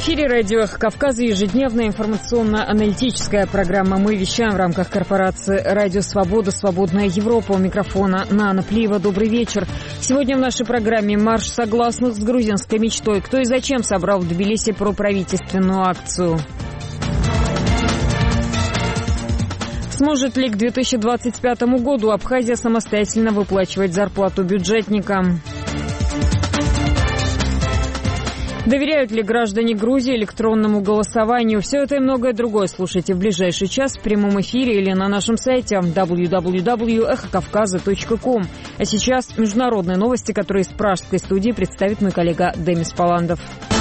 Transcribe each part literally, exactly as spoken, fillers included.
эфире радио «Эхо Кавказа», ежедневная информационно-аналитическая программа. Мы вещаем в рамках корпорации «Радио Свобода», «Свободная Европа». У микрофона Нана Плиева. Добрый вечер. Сегодня в нашей программе марш согласных с грузинской мечтой. Кто и зачем собрал в Тбилиси проправительственную акцию? Сможет ли к две тысячи двадцать пятому году Абхазия самостоятельно выплачивать зарплату бюджетникам? Доверяют ли граждане Грузии электронному голосованию? Все это и многое другое слушайте в ближайший час в прямом эфире или на нашем сайте дабл ю дабл ю дабл ю точка эхо кавказа точка ком. А сейчас международные новости, которые из пражской студии представит мой коллега Демис Паландов.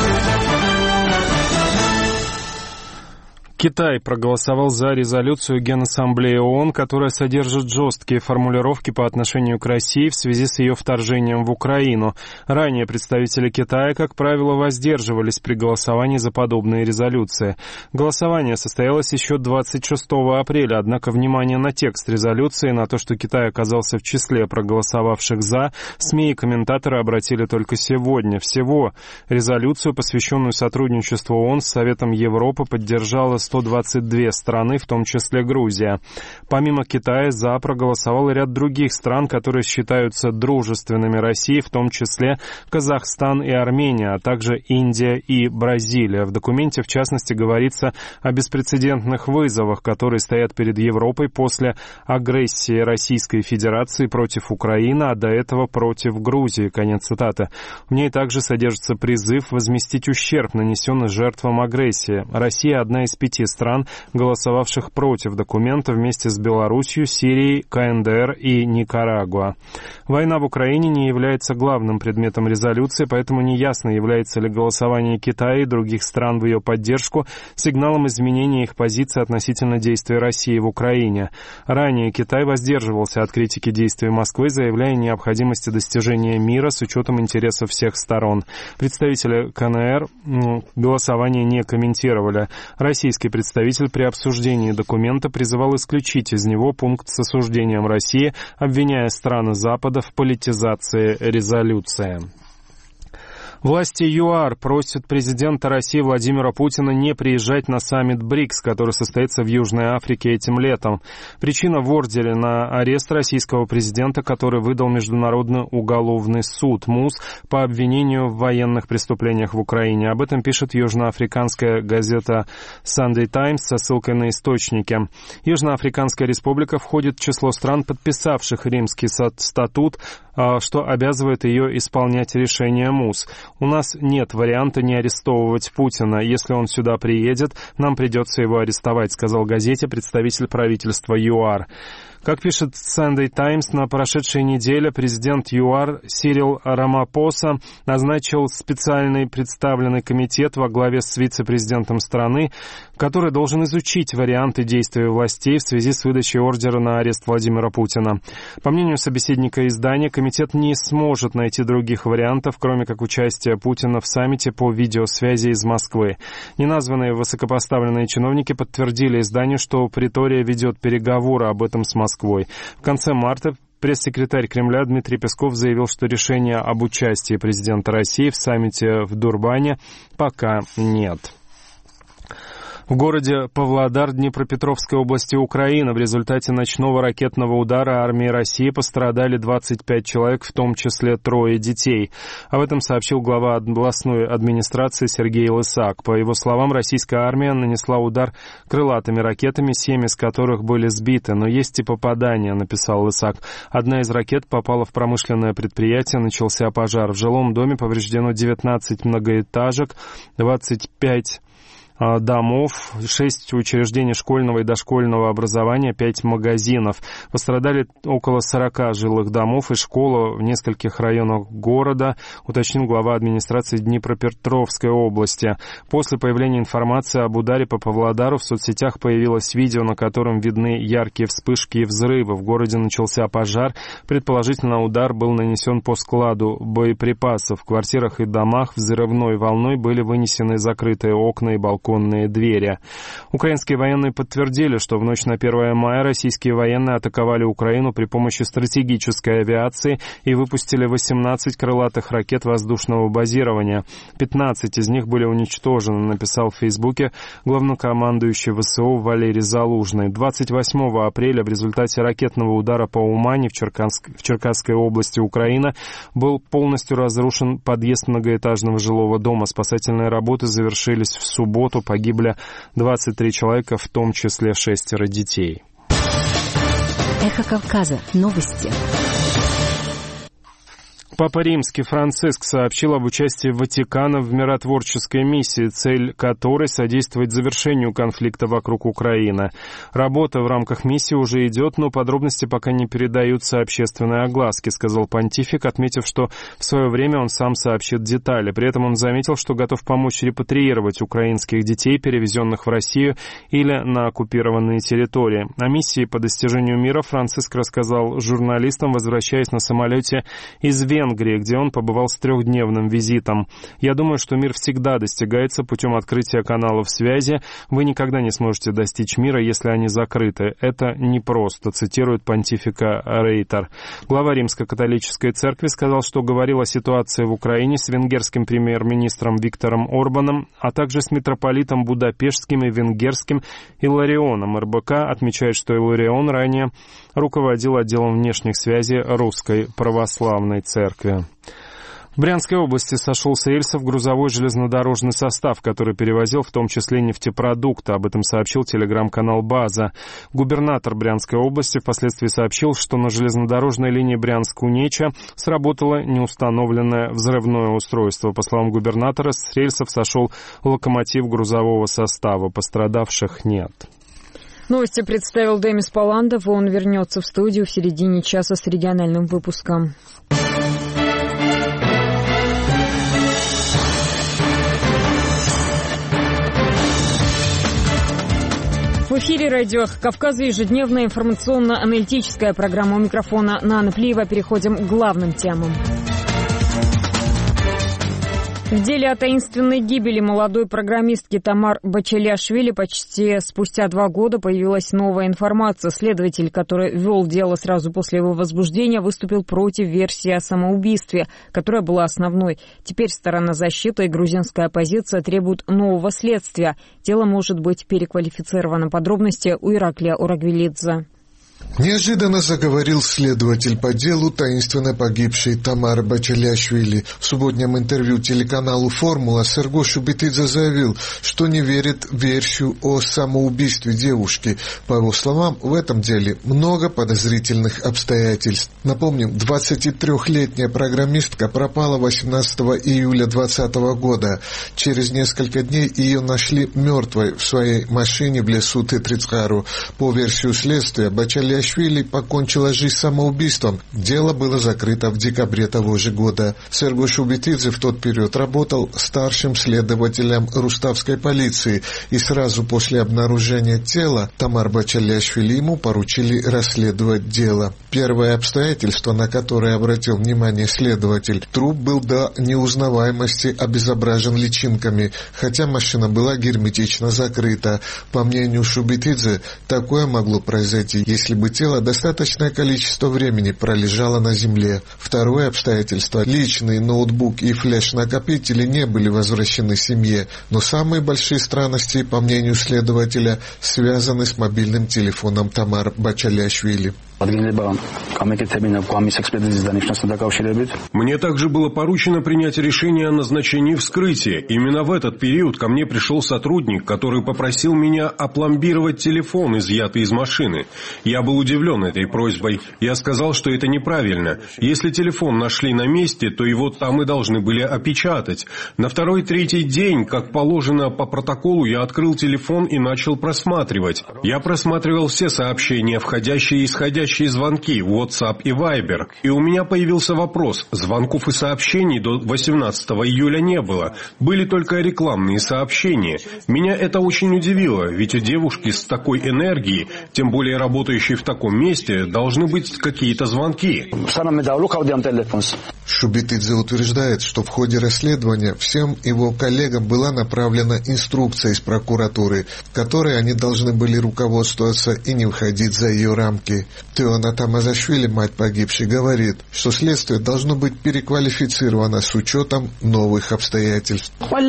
Китай проголосовал за резолюцию Генассамблеи ООН, которая содержит жесткие формулировки по отношению к России в связи с ее вторжением в Украину. Ранее представители Китая, как правило, воздерживались при голосовании за подобные резолюции. Голосование состоялось еще двадцать шестого апреля, однако внимание на текст резолюции, на то, что Китай оказался в числе проголосовавших за, СМИ и комментаторы обратили только сегодня. Всего резолюцию, посвященную сотрудничеству ООН с Советом Европы, поддержала сто двадцать две страны, в том числе Грузия. Помимо Китая, за проголосовал ряд других стран, которые считаются дружественными России, в том числе Казахстан и Армения, а также Индия и Бразилия. В документе, в частности, говорится о беспрецедентных вызовах, которые стоят перед Европой после агрессии Российской Федерации против Украины, а до этого против Грузии. Конец цитаты. В ней также содержится призыв возместить ущерб, нанесенный жертвам агрессии. Россия одна из пяти стран, голосовавших против документа вместе с Белоруссией, Сирией, ка эн дэ эр и Никарагуа. Война в Украине не является главным предметом резолюции, поэтому неясно, является ли голосование Китая и других стран в ее поддержку сигналом изменения их позиции относительно действий России в Украине. Ранее Китай воздерживался от критики действий Москвы, заявляя о необходимости достижения мира с учетом интересов всех сторон. Представители ка эн эр голосование не комментировали. Российский представитель при обсуждении документа призывал исключить из него пункт с осуждением России, обвиняя страны Запада в политизации резолюции. Власти ЮАР просят президента России Владимира Путина не приезжать на саммит БРИКС, который состоится в Южной Африке этим летом. Причина в ордере на арест российского президента, который выдал Международный уголовный суд МУС по обвинению в военных преступлениях в Украине. Об этом пишет южноафриканская газета Sunday Times со ссылкой на источники. Южноафриканская республика входит в число стран, подписавших Римский статут, что обязывает ее исполнять решение МУС. У нас нет варианта не арестовывать Путина. Если он сюда приедет, нам придется его арестовать, сказал газете представитель правительства ЮАР. Как пишет Sunday Times, на прошедшей неделе президент ЮАР Сирил Рамапоса назначил специальный представленный комитет во главе с вице-президентом страны, который должен изучить варианты действий властей в связи с выдачей ордера на арест Владимира Путина. По мнению собеседника издания, комитет не сможет найти других вариантов, кроме как участия Путина в саммите по видеосвязи из Москвы. Неназванные высокопоставленные чиновники подтвердили изданию, что Претория ведет переговоры об этом с Москвой. В конце марта пресс-секретарь Кремля Дмитрий Песков заявил, что решения об участии президента России в саммите в Дурбане пока нет. В городе Павлодар Днепропетровской области Украины в результате ночного ракетного удара армии России пострадали двадцать пять человек, в том числе трое детей. Об этом сообщил глава областной администрации Сергей Лысак. По его словам, российская армия нанесла удар крылатыми ракетами, семь из которых были сбиты, но есть и попадания, написал Лысак. Одна из ракет попала в промышленное предприятие, начался пожар. В жилом доме повреждено девятнадцать многоэтажек, двадцать пять домов, шесть учреждений школьного и дошкольного образования, пять магазинов. Пострадали около сорока жилых домов и школа в нескольких районах города, уточнил глава администрации Днепропетровской области. После появления информации об ударе по Павлодару в соцсетях появилось видео, на котором видны яркие вспышки и взрывы. В городе начался пожар. Предположительно, удар был нанесен по складу боеприпасов. В квартирах и домах взрывной волной были вынесены закрытые окна и балконы. балконные двери. Украинские военные подтвердили, что в ночь на первое мая российские военные атаковали Украину при помощи стратегической авиации и выпустили восемнадцать крылатых ракет воздушного базирования. пятнадцать из них были уничтожены, написал в Фейсбуке главнокомандующий ВСУ Валерий Залужный. двадцать восьмого апреля в результате ракетного удара по Умане в, Черкасск... в Черкасской области Украины был полностью разрушен подъезд многоэтажного жилого дома. Спасательные работы завершились в субботу. Погибли двадцать три человека, в том числе шестеро детей. Эхо Кавказа. Новости. Папа Римский Франциск сообщил об участии Ватикана в миротворческой миссии, цель которой содействовать завершению конфликта вокруг Украины. Работа в рамках миссии уже идет, но подробности пока не передаются общественной огласке, сказал понтифик, отметив, что в свое время он сам сообщит детали. При этом он заметил, что готов помочь репатриировать украинских детей, перевезенных в Россию или на оккупированные территории. О миссии по достижению мира Франциск рассказал журналистам, возвращаясь на самолете из Венгрии, где он побывал с трехдневным визитом. «Я думаю, что мир всегда достигается путем открытия каналов связи. Вы никогда не сможете достичь мира, если они закрыты. Это непросто», цитирует понтифика Рейтер. Глава Римско-католической церкви сказал, что говорил о ситуации в Украине с венгерским премьер-министром Виктором Орбаном, а также с митрополитом Будапештским и венгерским Илларионом. РБК отмечает, что Илларион ранее руководил отделом внешних связей Русской Православной Церкви. В Брянской области сошел с рельсов грузовой железнодорожный состав, который перевозил в том числе нефтепродукты. Об этом сообщил телеграм-канал «База». Губернатор Брянской области впоследствии сообщил, что на железнодорожной линии Брянск-Унеча сработало неустановленное взрывное устройство. По словам губернатора, с рельсов сошел локомотив грузового состава. Пострадавших нет. Новости представил Демис Паландов. Он вернется в студию в середине часа с региональным выпуском. В эфире радио «Эхо Кавказа» ежедневная информационно-аналитическая программа. У микрофона Нана Плиева. Переходим к главным темам. В деле о таинственной гибели молодой программистки Тамар Бачаляшвили почти спустя два года появилась новая информация. Следователь, который вел дело сразу после его возбуждения, выступил против версии о самоубийстве, которая была основной. Теперь сторона защиты и грузинская оппозиция требуют нового следствия. Дело может быть переквалифицировано. Подробности у Ираклия Урагвилидзе. Неожиданно заговорил следователь по делу таинственно погибшей Тамары Бачаляшвили. В субботнем интервью телеканалу «Формула» Серго Шубетидзе заявил, что не верит в версию о самоубийстве девушки. По его словам, в этом деле много подозрительных обстоятельств. Напомним, двадцатитрёхлетняя программистка пропала восемнадцатого июля двадцатого года. Через несколько дней ее нашли мертвой в своей машине в лесу Тетрицкару. По версии следствия, Бачаляшвили покончила жизнь самоубийством. Дело было закрыто в декабре того же года. Серго Шубетидзе в тот период работал старшим следователем руставской полиции, и сразу после обнаружения тела Тамар Бачаляшвили ему поручили расследовать дело. Первое обстоятельство, на которое обратил внимание следователь: труп был до неузнаваемости обезображен личинками, хотя машина была герметично закрыта. По мнению Шубетидзе, такое могло произойти, если бы тело достаточное количество времени пролежало на земле. Второе обстоятельство: личный ноутбук и флеш-накопители не были возвращены семье, но самые большие странности, по мнению следователя, связаны с мобильным телефоном Тамар Бачаляшвили. Мне также было поручено принять решение о назначении вскрытия. Именно в этот период ко мне пришел сотрудник, который попросил меня опломбировать телефон, изъятый из машины. Я был удивлен этой просьбой. Я сказал, что это неправильно. Если телефон нашли на месте, то его там и должны были опечатать. На второй-третий день, как положено по протоколу, я открыл телефон и начал просматривать. Я просматривал все сообщения, входящие и исходящие входящие звонки в WhatsApp и Viber. И у меня появился вопрос. Звонков и сообщений до восемнадцатого июля не было. Были только рекламные сообщения. Меня это очень удивило, ведь у девушки с такой энергией, тем более работающей в таком месте, должны быть какие-то звонки. Шубитидзе утверждает, что в ходе расследования всем его коллегам была направлена инструкция из прокуратуры, которой они должны были руководствоваться и не выходить за ее рамки. Теона Тамазашвили, мать погибшей, говорит, что следствие должно быть переквалифицировано с учетом новых обстоятельств.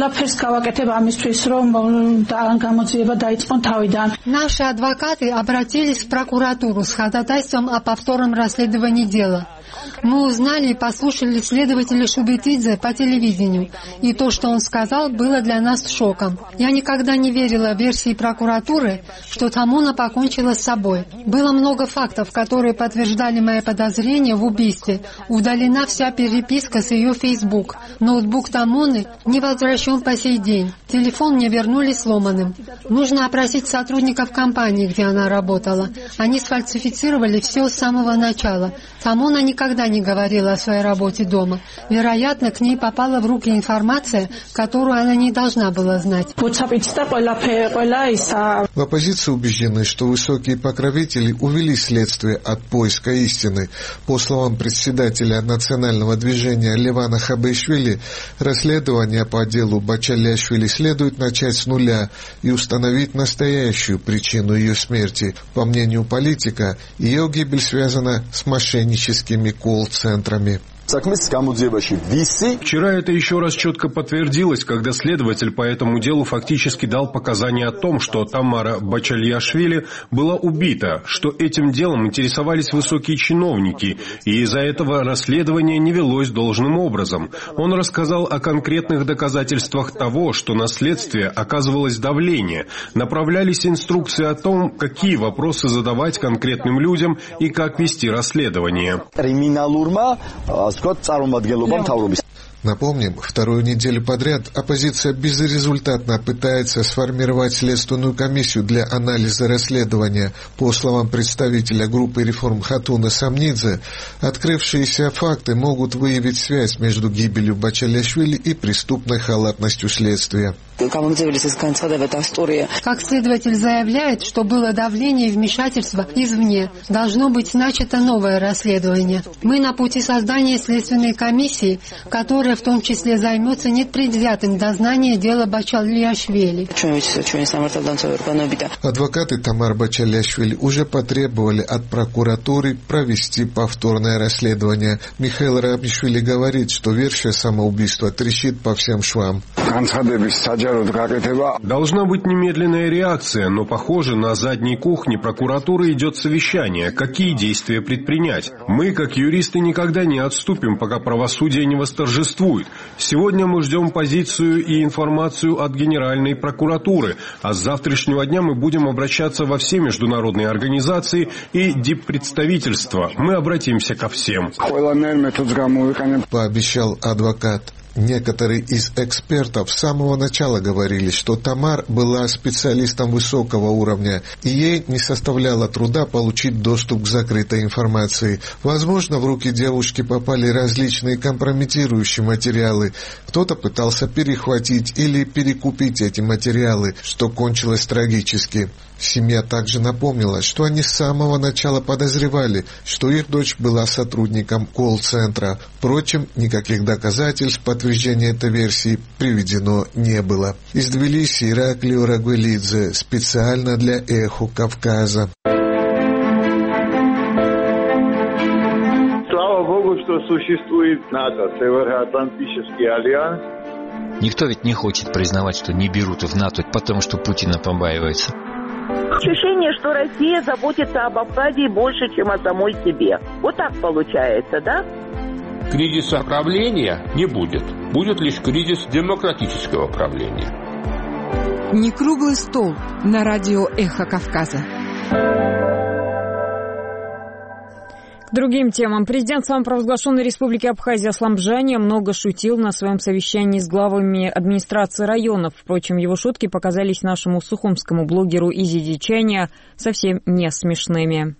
Наши адвокаты обратились в прокуратуру с ходатайством о повторном расследовании дела. Мы узнали и послушали следователя Шубитидзе по телевидению, и то, что он сказал, было для нас шоком. Я никогда не верила версии прокуратуры, что Тамона покончила с собой. Было много фактов, которые подтверждали мои подозрения в убийстве. Удалена вся переписка с ее Facebook. Ноутбук Тамоны не возвращен по сей день. Телефон мне вернули сломанным. Нужно опросить сотрудников компании, где она работала. Они сфальсифицировали все с самого начала. Тамона никогда не говорила о своей работе дома. Вероятно, к ней попала в руки информация, которую она не должна была знать. В оппозиции убеждены, что высокие покровители увели следствие от поиска истины. По словам председателя национального движения Левана Хабешвили, расследование по делу Бачалиашвили следует начать с нуля и установить настоящую причину ее смерти. По мнению политика, ее гибель связана с мошенническими колл-центрами. Вчера это еще раз четко подтвердилось, когда следователь по этому делу фактически дал показания о том, что Тамара Бачалиашвили была убита, что этим делом интересовались высокие чиновники, и из-за этого расследование не велось должным образом. Он рассказал о конкретных доказательствах того, что на следствие оказывалось давление, направлялись инструкции о том, какие вопросы задавать конкретным людям и как вести расследование. Напомним, вторую неделю подряд оппозиция безрезультатно пытается сформировать следственную комиссию для анализа расследования. По словам представителя группы реформ Хатуна Самнидзе, открывшиеся факты могут выявить связь между гибелью Бачалиашвили и преступной халатностью следствия. Как следователь заявляет, что было давление и вмешательство извне, должно быть начато новое расследование. Мы на пути создания следственной комиссии, которая в том числе займется непредвзятым дознанием дела Бачалиашвили. Адвокаты Тамар Бачалиашвили уже потребовали от прокуратуры провести повторное расследование. Михаил Рабишвили говорит, что версия самоубийства трещит по всем швам. Должна быть немедленная реакция, но, похоже, на задней кухне прокуратуры идет совещание, какие действия предпринять. Мы, как юристы, никогда не отступим, пока правосудие не восторжествует. Сегодня мы ждем позицию и информацию от Генеральной прокуратуры, а с завтрашнего дня мы будем обращаться во все международные организации и диппредставительства. Мы обратимся ко всем. Пообещал адвокат. Некоторые из экспертов с самого начала говорили, что Тамар была специалистом высокого уровня, и ей не составляло труда получить доступ к закрытой информации. Возможно, в руки девушки попали различные компрометирующие материалы. Кто-то пытался перехватить или перекупить эти материалы, что кончилось трагически. Семья также напомнила, что они с самого начала подозревали, что их дочь была сотрудником колл-центра. Впрочем, никаких доказательств подтверждения этой версии приведено не было. Из Тбилиси Ираклио Рагвелидзе специально для «Эхо Кавказа». Слава Богу, что существует НАТО, Североатлантический альянс. Никто ведь не хочет признавать, что не берут в НАТО, потому что Путина побаивается. Ощущение, что Россия заботится об Абхазии больше, чем о самой себе. Вот так получается, да? Кризиса правления не будет. Будет лишь кризис демократического правления. Не круглый стол на радио «Эхо Кавказа». К другим темам. Президент самопровозглашенной Республики Абхазия Аслам Бжания много шутил на своем совещании с главами администрации районов. Впрочем, его шутки показались нашему сухумскому блогеру Изи Дичания совсем не смешными.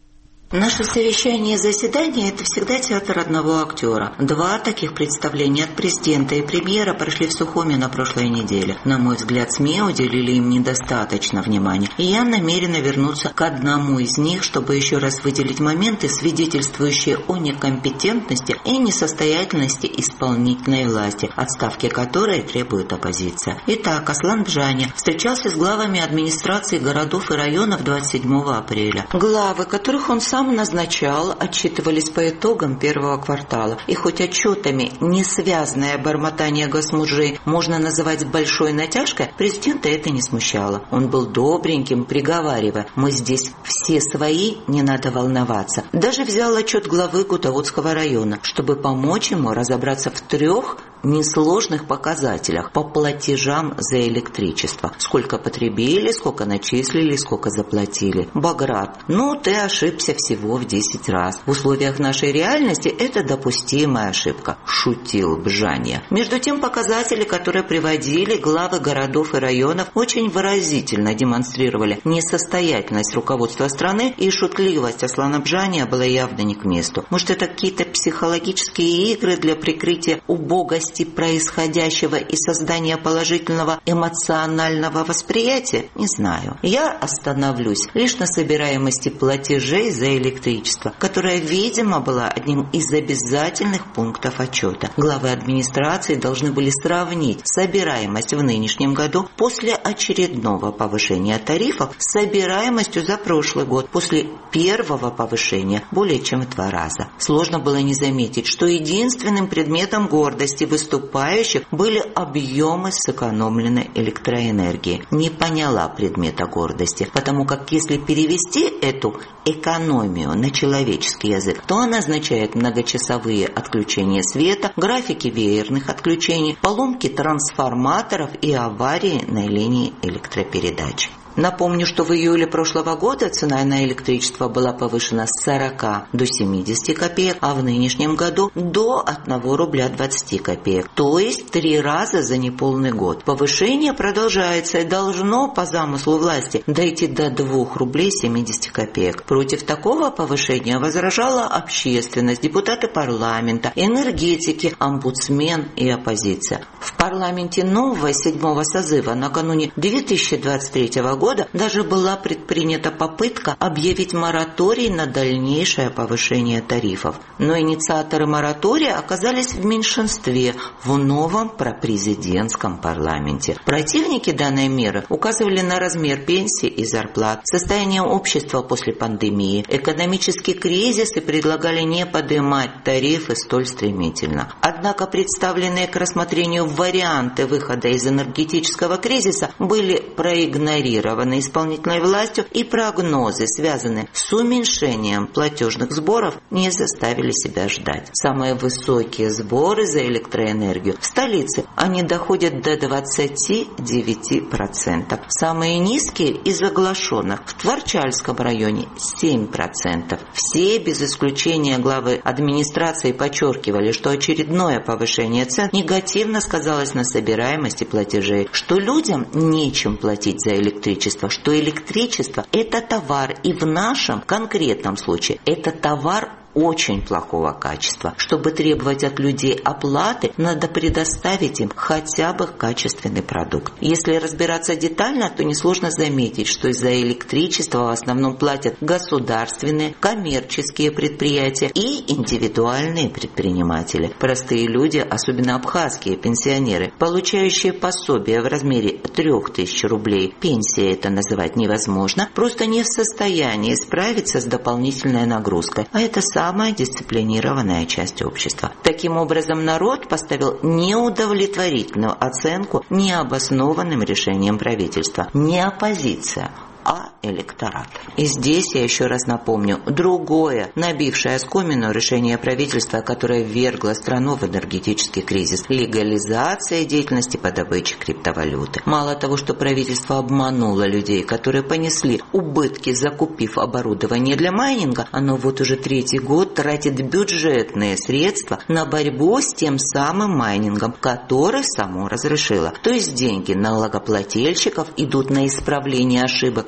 Наше совещание и заседание – это всегда театр одного актера. Два таких представления от президента и премьера прошли в Сухуми на прошлой неделе. На мой взгляд, СМИ уделили им недостаточно внимания. И я намерена вернуться к одному из них, чтобы еще раз выделить моменты, свидетельствующие о некомпетентности и несостоятельности исполнительной власти, отставки которой требует оппозиция. Итак, Аслан Бжаня встречался с главами администрации городов и районов двадцать седьмого апреля. Главы, которых он сам назначал, отчитывались по итогам первого квартала. И хоть отчетами несвязанное бормотание госмужей можно называть с большой натяжкой, президента это не смущало. Он был добреньким, приговаривая: «Мы здесь все свои, не надо волноваться». Даже взял отчет главы Гутаутского района, чтобы помочь ему разобраться в трех несложных показателях по платежам за электричество. Сколько потребили, сколько начислили, сколько заплатили. Баграт: ну ты ошибся всего в десять раз. В условиях нашей реальности это допустимая ошибка, шутил Бжаня. Между тем, показатели, которые приводили главы городов и районов, очень выразительно демонстрировали несостоятельность руководства страны, и шутливость Аслана Бжаня была явно не к месту. Может, это какие-то психологические игры для прикрытия убогости происходящего и создания положительного эмоционального восприятия? Не знаю. Я остановлюсь лишь на собираемости платежей за электричество, которая, видимо, была одним из обязательных пунктов отчета. Главы администрации должны были сравнить собираемость в нынешнем году после очередного повышения тарифов с собираемостью за прошлый год после первого повышения более чем в два раза. Сложно было не заметить, что единственным предметом гордости выступающих были объемы сэкономленной электроэнергии. Не поняла предмета гордости, потому как если перевести эту экономию на человеческий язык, то она означает многочасовые отключения света, графики веерных отключений, поломки трансформаторов и аварии на линии электропередач. Напомню, что в июле прошлого года цена на электричество была повышена с сорока до семидесяти копеек, а в нынешнем году до одного рубля двадцати копеек, то есть три раза за неполный год. Повышение продолжается и должно по замыслу власти дойти до двух рублей семидесяти копеек. Против такого повышения возражала общественность, депутаты парламента, энергетики, омбудсмен и оппозиция. В парламенте нового седьмого созыва накануне две тысячи двадцать третьего года даже была предпринята попытка объявить мораторий на дальнейшее повышение тарифов. Но инициаторы моратория оказались в меньшинстве в новом пропрезидентском парламенте. Противники данной меры указывали на размер пенсий и зарплат, состояние общества после пандемии, экономический кризис и предлагали не поднимать тарифы столь стремительно. Однако представленные к рассмотрению варианты выхода из энергетического кризиса были проигнорированы исполнительной властью, и прогнозы, связанные с уменьшением платежных сборов, не заставили себя ждать. Самые высокие сборы за электроэнергию в столице, они доходят до двадцати девяти процентов. Самые низкие из оглашенных в Творчальском районе семь процентов. Все без исключения главы администрации подчеркивали, что очередное повышение цен негативно сказалось на собираемости платежей, что людям нечем платить за электричество, что электричество – это товар, и в нашем конкретном случае это товар очень плохого качества. Чтобы требовать от людей оплаты, надо предоставить им хотя бы качественный продукт. Если разбираться детально, то несложно заметить, что из-за электричества в основном платят государственные, коммерческие предприятия и индивидуальные предприниматели. Простые люди, особенно абхазские пенсионеры, получающие пособие в размере трех тысяч рублей, пенсия это называть невозможно, просто не в состоянии справиться с дополнительной нагрузкой. А это самое самая дисциплинированная часть общества. Таким образом, народ поставил неудовлетворительную оценку необоснованным решением правительства. Не оппозиция, а электорат. И здесь я еще раз напомню, другое, набившее оскомину решение правительства, которое ввергло страну в энергетический кризис – легализация деятельности по добыче криптовалюты. Мало того, что правительство обмануло людей, которые понесли убытки, закупив оборудование для майнинга, оно вот уже третий год тратит бюджетные средства на борьбу с тем самым майнингом, который само разрешило. То есть деньги налогоплательщиков идут на исправление ошибок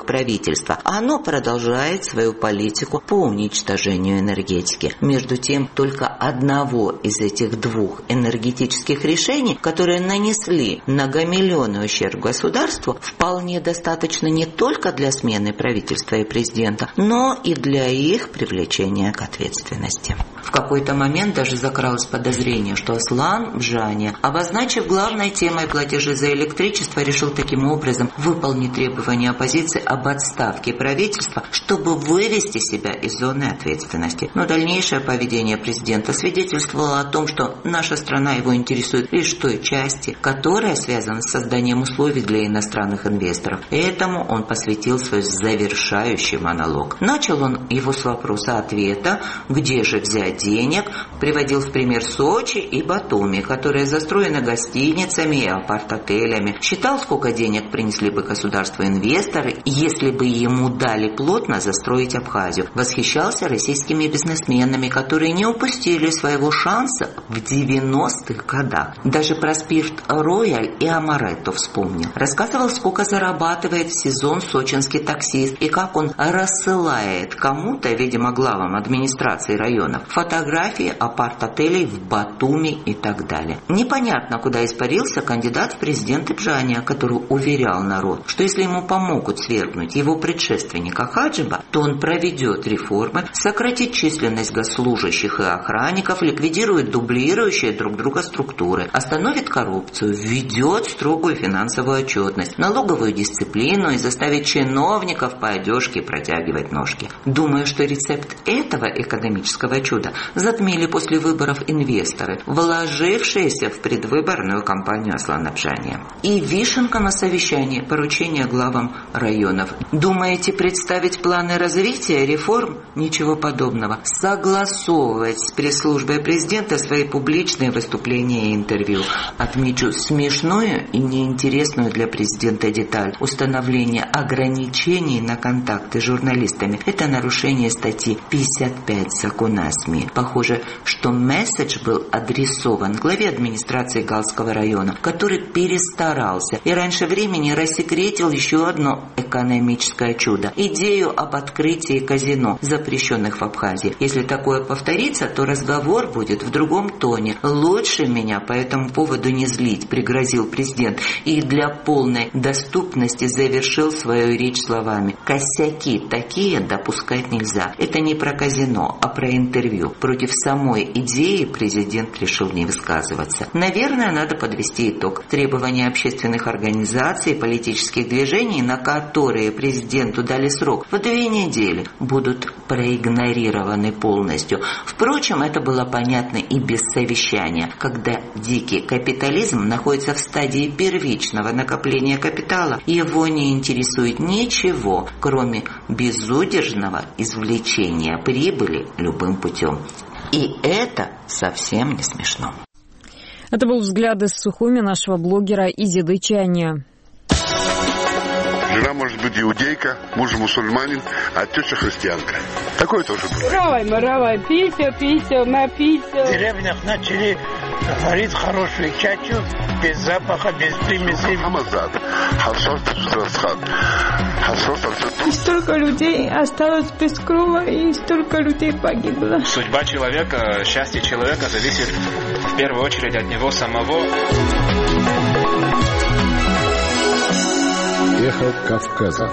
правительства, оно продолжает свою политику по уничтожению энергетики. Между тем, только одного из этих двух энергетических решений, которые нанесли многомиллионный ущерб государству, вполне достаточно не только для смены правительства и президента, но и для их привлечения к ответственности. В какой-то момент даже закралось подозрение, что Аслан Бжания, обозначив главной темой платежи за электричество, решил таким образом выполнить требования оппозиции об отставке правительства, чтобы вывести себя из зоны ответственности. Но дальнейшее поведение президента свидетельствовало о том, что наша страна его интересует лишь в той части, которая связана с созданием условий для иностранных инвесторов. Этому он посвятил свой завершающий монолог. Начал он его с вопроса-ответа, где же взять денег, приводил в пример Сочи и Батуми, которые застроены гостиницами и апарт-отелями. Считал, сколько денег принесли бы государству инвесторы, если бы ему дали плотно застроить Абхазию. Восхищался российскими бизнесменами, которые не упустили своего шанса в девяностых годах. Даже про спирт Рояль и Амаретто вспомнил. Рассказывал, сколько зарабатывает в сезон сочинский таксист и как он рассылает кому-то, видимо, главам администрации районов, фотографии апарт-отелей в Батуми и так далее. Непонятно, куда испарился кандидат в президенты Бжания, который уверял народ, что если ему помогут свергнуть его предшественника Хаджиба, то он проведет реформы, сократит численность госслужащих и охранников, ликвидирует дублирующие друг друга структуры, остановит коррупцию, введет строгую финансовую отчетность, налоговую дисциплину и заставит чиновников по одежке протягивать ножки. Думаю, что рецепт этого экономического чуда затмили после выборов инвесторы, вложившиеся в предвыборную кампанию Аслана Бжания. И вишенка на совещании – поручение главам районов. Думаете представить планы развития реформ? Ничего подобного. Согласовывать с пресс-службой президента свои публичные выступления и интервью. Отмечу смешную и неинтересную для президента деталь. Установление ограничений на контакты с журналистами – это нарушение статьи пятьдесят пять закона о СМИ. Похоже, что месседж был адресован главе администрации Галского района, который перестарался и раньше времени рассекретил еще одно экономическое чудо – идею об открытии казино, запрещенных в Абхазии. Если такое повторится, то разговор будет в другом тоне. Лучше меня по этому поводу не злить, пригрозил президент, и для полной доступности завершил свою речь словами: косяки такие допускать нельзя. Это не про казино, а про интервью. Против самой идеи президент решил не высказываться. Наверное, надо подвести итог. Требования общественных организаций и политических движений, на которые президенту дали срок в две недели, будут проигнорированы полностью. Впрочем, это было понятно и без совещания. Когда дикий капитализм находится в стадии первичного накопления капитала, его не интересует ничего, кроме безудержного извлечения прибыли любым путем. И это совсем не смешно. Это был взгляд из Сухуми нашего блогера Изиды Чания. Жена может быть иудейка, муж мусульманин, а теща христианка. Такое тоже было. Равай, маравай, пися, пися, напися. В деревнях начали варить хорошую чачу, без запаха, без примесей. И столько людей осталось без крова, и столько людей погибло. Судьба человека, счастье человека зависит в первую очередь от него самого. Эхо Кавказа.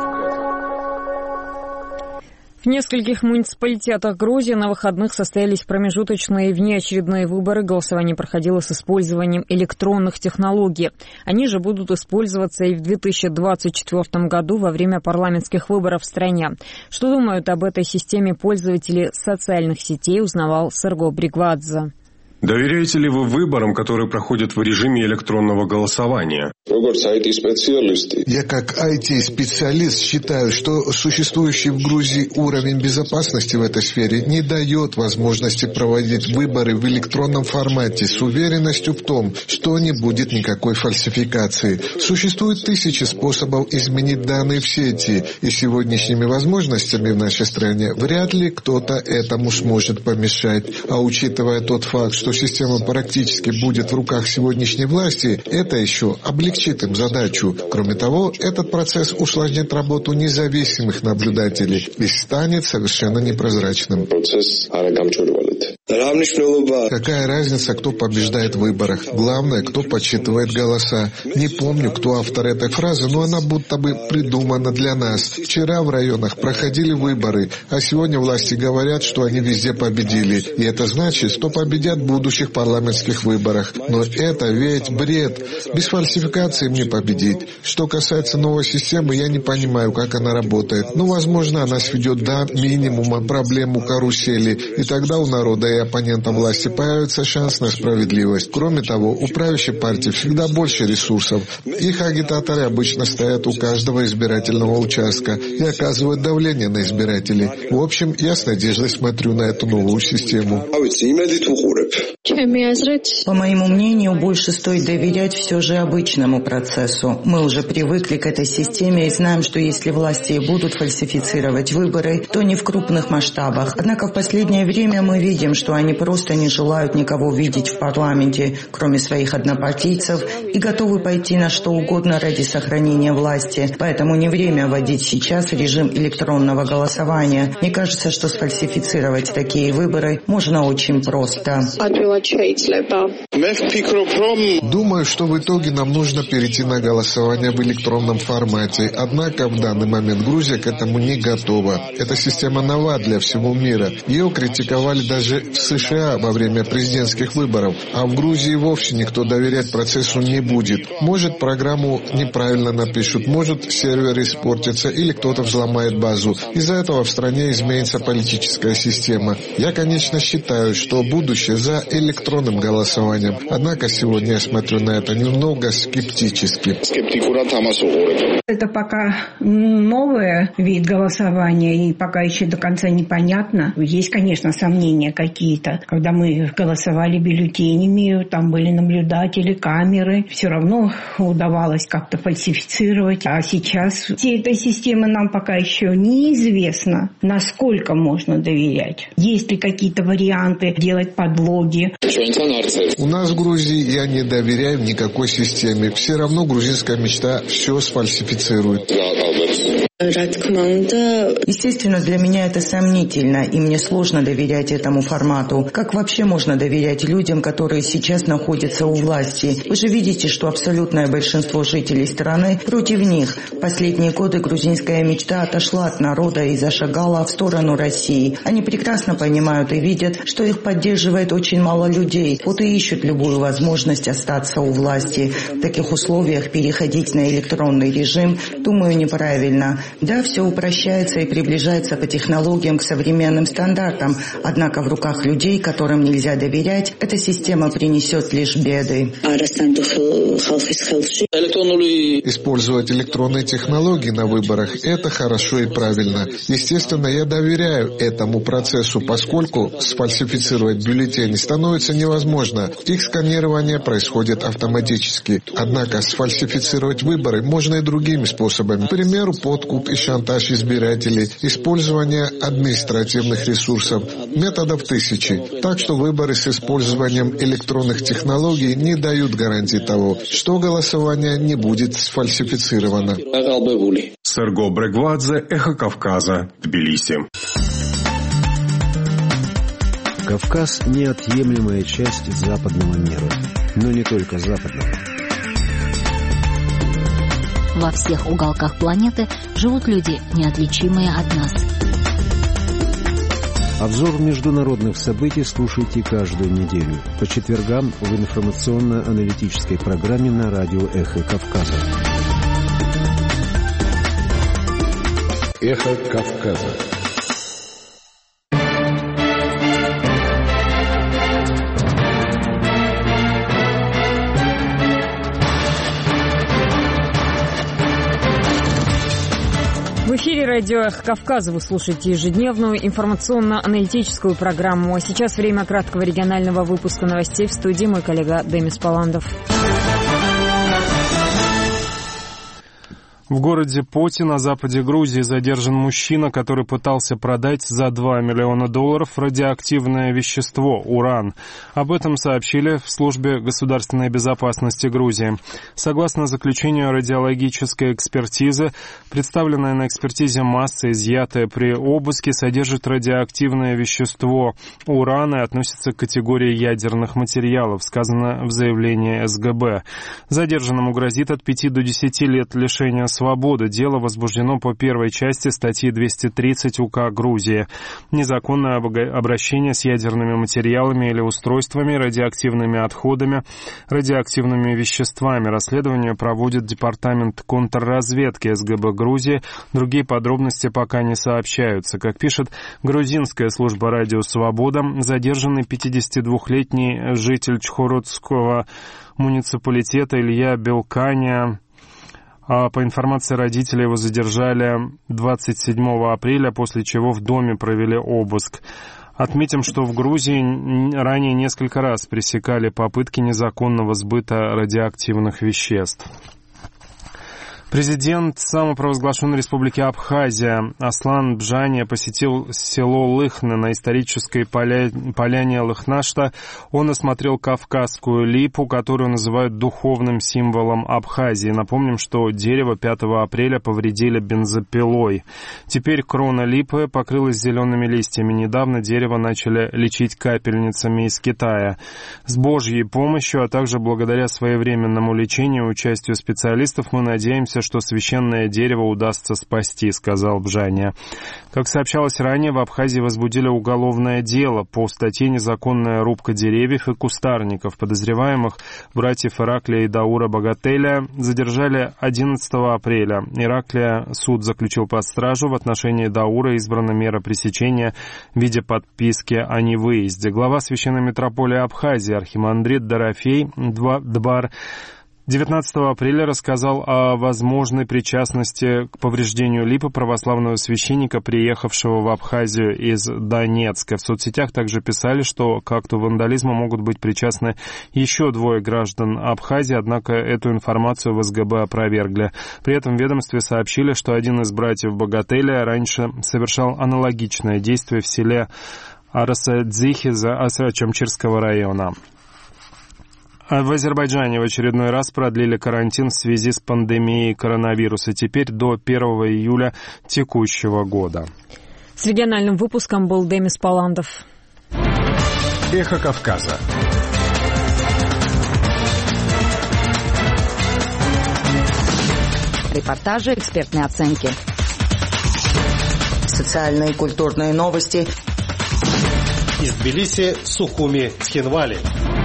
В нескольких муниципалитетах Грузии на выходных состоялись промежуточные и внеочередные выборы. Голосование проходило с использованием электронных технологий. Они же будут использоваться и в две тысячи двадцать четвёртом году во время парламентских выборов в стране. Что думают об этой системе пользователи социальных сетей, узнавал Серго Бригвадзе. Доверяете ли вы выборам, которые проходят в режиме электронного голосования? Я как ай ти-специалист считаю, что существующий в Грузии уровень безопасности в этой сфере не дает возможности проводить выборы в электронном формате с уверенностью в том, что не будет никакой фальсификации. Существует тысячи способов изменить данные в сети, и сегодняшними возможностями в нашей стране вряд ли кто-то этому сможет помешать. А учитывая тот факт, что система практически будет в руках сегодняшней власти, это еще облегчает облегчит им задачу. Кроме того, этот процесс усложнит работу независимых наблюдателей и станет совершенно непрозрачным. Какая разница, кто побеждает в выборах? Главное, кто подсчитывает голоса. Не помню, кто автор этой фразы, но она будто бы придумана для нас. Вчера в районах проходили выборы, а сегодня власти говорят, что они везде победили. И это значит, что победят в будущих парламентских выборах. Но это ведь бред. Без фальсификации мне победить. Что касается новой системы, я не понимаю, как она работает. Ну, возможно, она сведет до минимума проблему карусели, и тогда у народа и оппонента власти появится шанс на справедливость. Кроме того, у правящей партии всегда больше ресурсов. Их агитаторы обычно стоят у каждого избирательного участка и оказывают давление на избирателей. В общем, я с надеждой смотрю на эту новую систему. По моему мнению, больше стоит доверять все же обычному процессу. Мы уже привыкли к этой системе и знаем, что если власти будут фальсифицировать выборы, то не в крупных масштабах. Однако в последнее время мы видим, что они просто не желают никого видеть в парламенте, кроме своих однопартийцев, и готовы пойти на что угодно ради сохранения власти. Поэтому не время вводить сейчас режим электронного голосования. Мне кажется, что сфальсифицировать такие выборы можно очень просто. Думаю, что в итоге нам нужно перейти на голосование в электронном формате. Однако в данный момент Грузия к этому не готова. Эта система нова для всего мира. Ее критиковали даже в США во время президентских выборов. А в Грузии вовсе никто доверять процессу не будет. Может, программу неправильно напишут, может, сервер испортится или кто-то взломает базу. Из-за этого в стране изменится политическая система. Я, конечно, считаю, что будущее за электронным голосованием. Однако сегодня я смотрю на это немного скептически. Это пока новый вид голосования, и пока еще до конца непонятно. Есть, конечно, сомнения какие-то. Когда мы голосовали бюллетенями, там были наблюдатели, камеры. Все равно удавалось как-то фальсифицировать. А сейчас всей этой системы нам пока еще неизвестно, насколько можно доверять. Есть ли какие-то варианты делать подлоги? У нас в Грузии я не доверяю никакой системе. Все равно грузинская мечта все сфальсифицирует. Естественно, для меня это сомнительно, и мне сложно доверять этому формату. Как вообще можно доверять людям, которые сейчас находятся у власти? Вы же видите, что абсолютное большинство жителей страны против них. В последние годы грузинская мечта отошла от народа и зашагала в сторону России. Они прекрасно понимают и видят, что их поддерживает очень мало людей. Вот и ищут любую возможность остаться у власти. В таких условиях переходить на электронный режим, думаю, неправильно. Да, все упрощается и приближается по технологиям к современным стандартам, однако в руках людей, которым нельзя доверять, эта система принесет лишь беды. Использовать электронные технологии на выборах – это хорошо и правильно. Естественно, я доверяю этому процессу, поскольку сфальсифицировать бюллетени становится невозможно. Их сканирование происходит автоматически. Однако сфальсифицировать выборы можно и другими способами. К примеру, подкуп и шантаж избирателей, использование административных ресурсов, методов тысячи. Так что выборы с использованием электронных технологий не дают гарантии того, что голосование не будет сфальсифицировано. Серго Брегвадзе, Эхо Кавказа, Тбилиси. Кавказ – неотъемлемая часть западного мира, но не только западного. Во всех уголках планеты живут люди, неотличимые от нас. Обзор международных событий слушайте каждую неделю по четвергам в информационно-аналитической программе на радио «Эхо Кавказа». «Эхо Кавказа». В эфире радио «Эхо Кавказа» вы слушаете ежедневную информационно-аналитическую программу. А сейчас время краткого регионального выпуска новостей. В студии мой коллега Демис Паландов. В городе Поти на западе Грузии задержан мужчина, который пытался продать за два миллиона долларов радиоактивное вещество – уран. Об этом сообщили в службе государственной безопасности Грузии. Согласно заключению радиологической экспертизы, представленная на экспертизе масса, изъятая при обыске, содержит радиоактивное вещество уран и относится к категории ядерных материалов, сказано в заявлении эс гэ бэ. Задержанному грозит от пяти до десяти лет лишения свободы. Дело возбуждено по первой части статьи двести тридцать УК Грузии. Незаконное обращение с ядерными материалами или устройствами, радиоактивными отходами, радиоактивными веществами. Расследование проводит Департамент контрразведки эс гэ бэ Грузии. Другие подробности пока не сообщаются. Как пишет грузинская служба «Радио Свобода», задержанный пятидесятидвухлетний житель Чхородского муниципалитета Илья Белканя. По информации родителей, его задержали двадцать седьмого апреля, после чего в доме провели обыск. Отметим, что в Грузии ранее несколько раз пресекали попытки незаконного сбыта радиоактивных веществ. Президент самопровозглашенной республики Абхазия Аслан Бжания посетил село Лыхны на исторической поля... поляне Лыхнашта. Он осмотрел кавказскую липу, которую называют духовным символом Абхазии. Напомним, что дерево пятого апреля повредили бензопилой. Теперь крона липы покрылась зелеными листьями. Недавно дерево начали лечить капельницами из Китая. С Божьей помощью, а также благодаря своевременному лечению и участию специалистов, мы надеемся, что священное дерево удастся спасти, сказал Бжания. Как сообщалось ранее, в Абхазии возбудили уголовное дело по статье «Незаконная рубка деревьев и кустарников». Подозреваемых братьев Ираклия и Даура Богателя задержали одиннадцатого апреля. Ираклия суд заключил под стражу. В отношении Даура избрана мера пресечения в виде подписки о невыезде. Глава священной митрополии Абхазии архимандрит Дорофей Дбар девятнадцатого апреля рассказал о возможной причастности к повреждению липы православного священника, приехавшего в Абхазию из Донецка. В соцсетях также писали, что к акту вандализма могут быть причастны еще двое граждан Абхазии, однако эту информацию в эс гэ бэ опровергли. При этом в ведомстве сообщили, что один из братьев Богателя раньше совершал аналогичное действие в селе Арасадзихи Ачамчирского района. В Азербайджане в очередной раз продлили карантин в связи с пандемией коронавируса. Теперь до первого июля текущего года. С региональным выпуском был Демис Паландов. Эхо Кавказа. Репортажи, экспертные оценки. Социальные и культурные новости. Из Тбилиси, Сухуми, Цхинвали.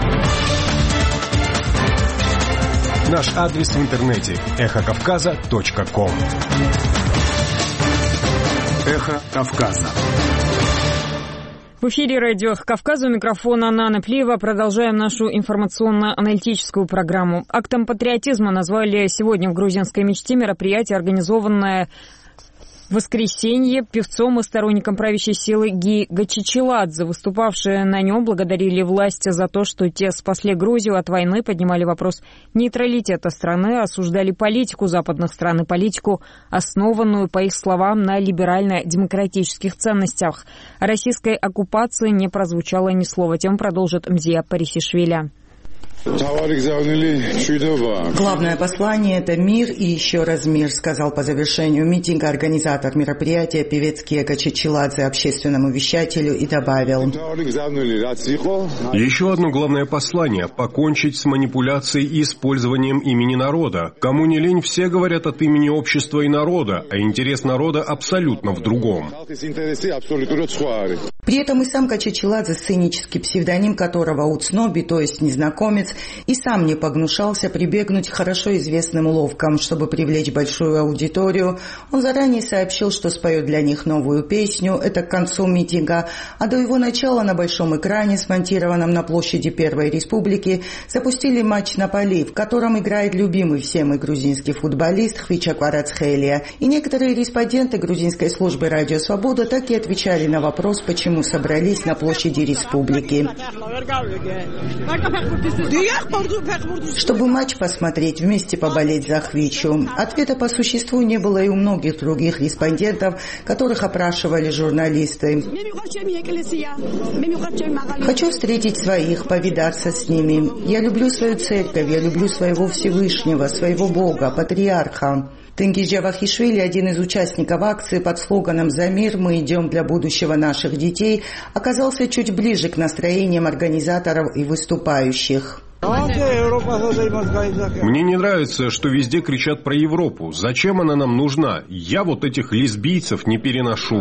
Наш адрес в интернете эхо кавказа точка ком. Эхо Кавказа. В эфире радио «Эхо Кавказа», у микрофона Анна Плиева. Продолжаем нашу информационно-аналитическую программу. Актом патриотизма назвали сегодня в грузинской мечте мероприятие, организованное в воскресенье певцом и сторонником правящей силы Ги Гачичиладзе. Выступавшие на нем благодарили власти за то, что те спасли Грузию от войны, поднимали вопрос нейтралитета страны, осуждали политику западных стран и политику, основанную, по их словам, на либерально-демократических ценностях. О российской оккупации не прозвучало ни слова. Тем продолжит Мзия Парисишвили. Главное послание – это мир и еще раз мир, сказал по завершению митинга организатор мероприятия певец Гега Чичиладзе общественному вещателю и добавил: Еще одно главное послание – покончить с манипуляцией и использованием имени народа. Кому не лень, все говорят от имени общества и народа, а интерес народа абсолютно в другом. При этом и сам Гачичиладзе, сценический псевдоним которого Уцноби, то есть незнакомец, и сам не погнушался прибегнуть к хорошо известным уловкам, чтобы привлечь большую аудиторию. Он заранее сообщил, что споет для них новую песню, это к концу митинга, а до его начала на большом экране, смонтированном на площади Первой Республики, запустили матч на поле, в котором играет любимый всем и грузинский футболист Хвича Кварацхелия. И некоторые респонденты грузинской службы «Радио Свобода» так и отвечали на вопрос, почему собрались на площади Республики. Чтобы матч посмотреть, вместе поболеть за Хвичу. Ответа по существу не было и у многих других респондентов, которых опрашивали журналисты. Хочу встретить своих, повидаться с ними. Я люблю свою церковь, я люблю своего Всевышнего, своего Бога, патриарха. Тенгиз Джавахишвили, один из участников акции под слоганом «За мир мы идем для будущего наших детей», оказался чуть ближе к настроениям организаторов и выступающих. Мне не нравится, что везде кричат про Европу. Зачем она нам нужна? Я вот этих лесбийцев не переношу.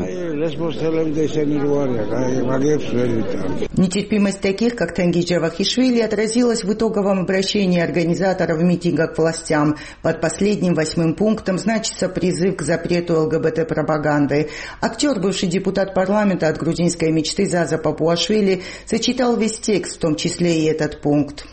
Нетерпимость таких, как Тенгиз Джавахишвили, отразилась в итоговом обращении организаторов митинга к властям. Под последним восьмым пунктом значится призыв к запрету ЛГБТ-пропаганды. Актер, бывший депутат парламента от грузинской мечты Заза Папуашвили, зачитал весь текст, в том числе и этот пункт.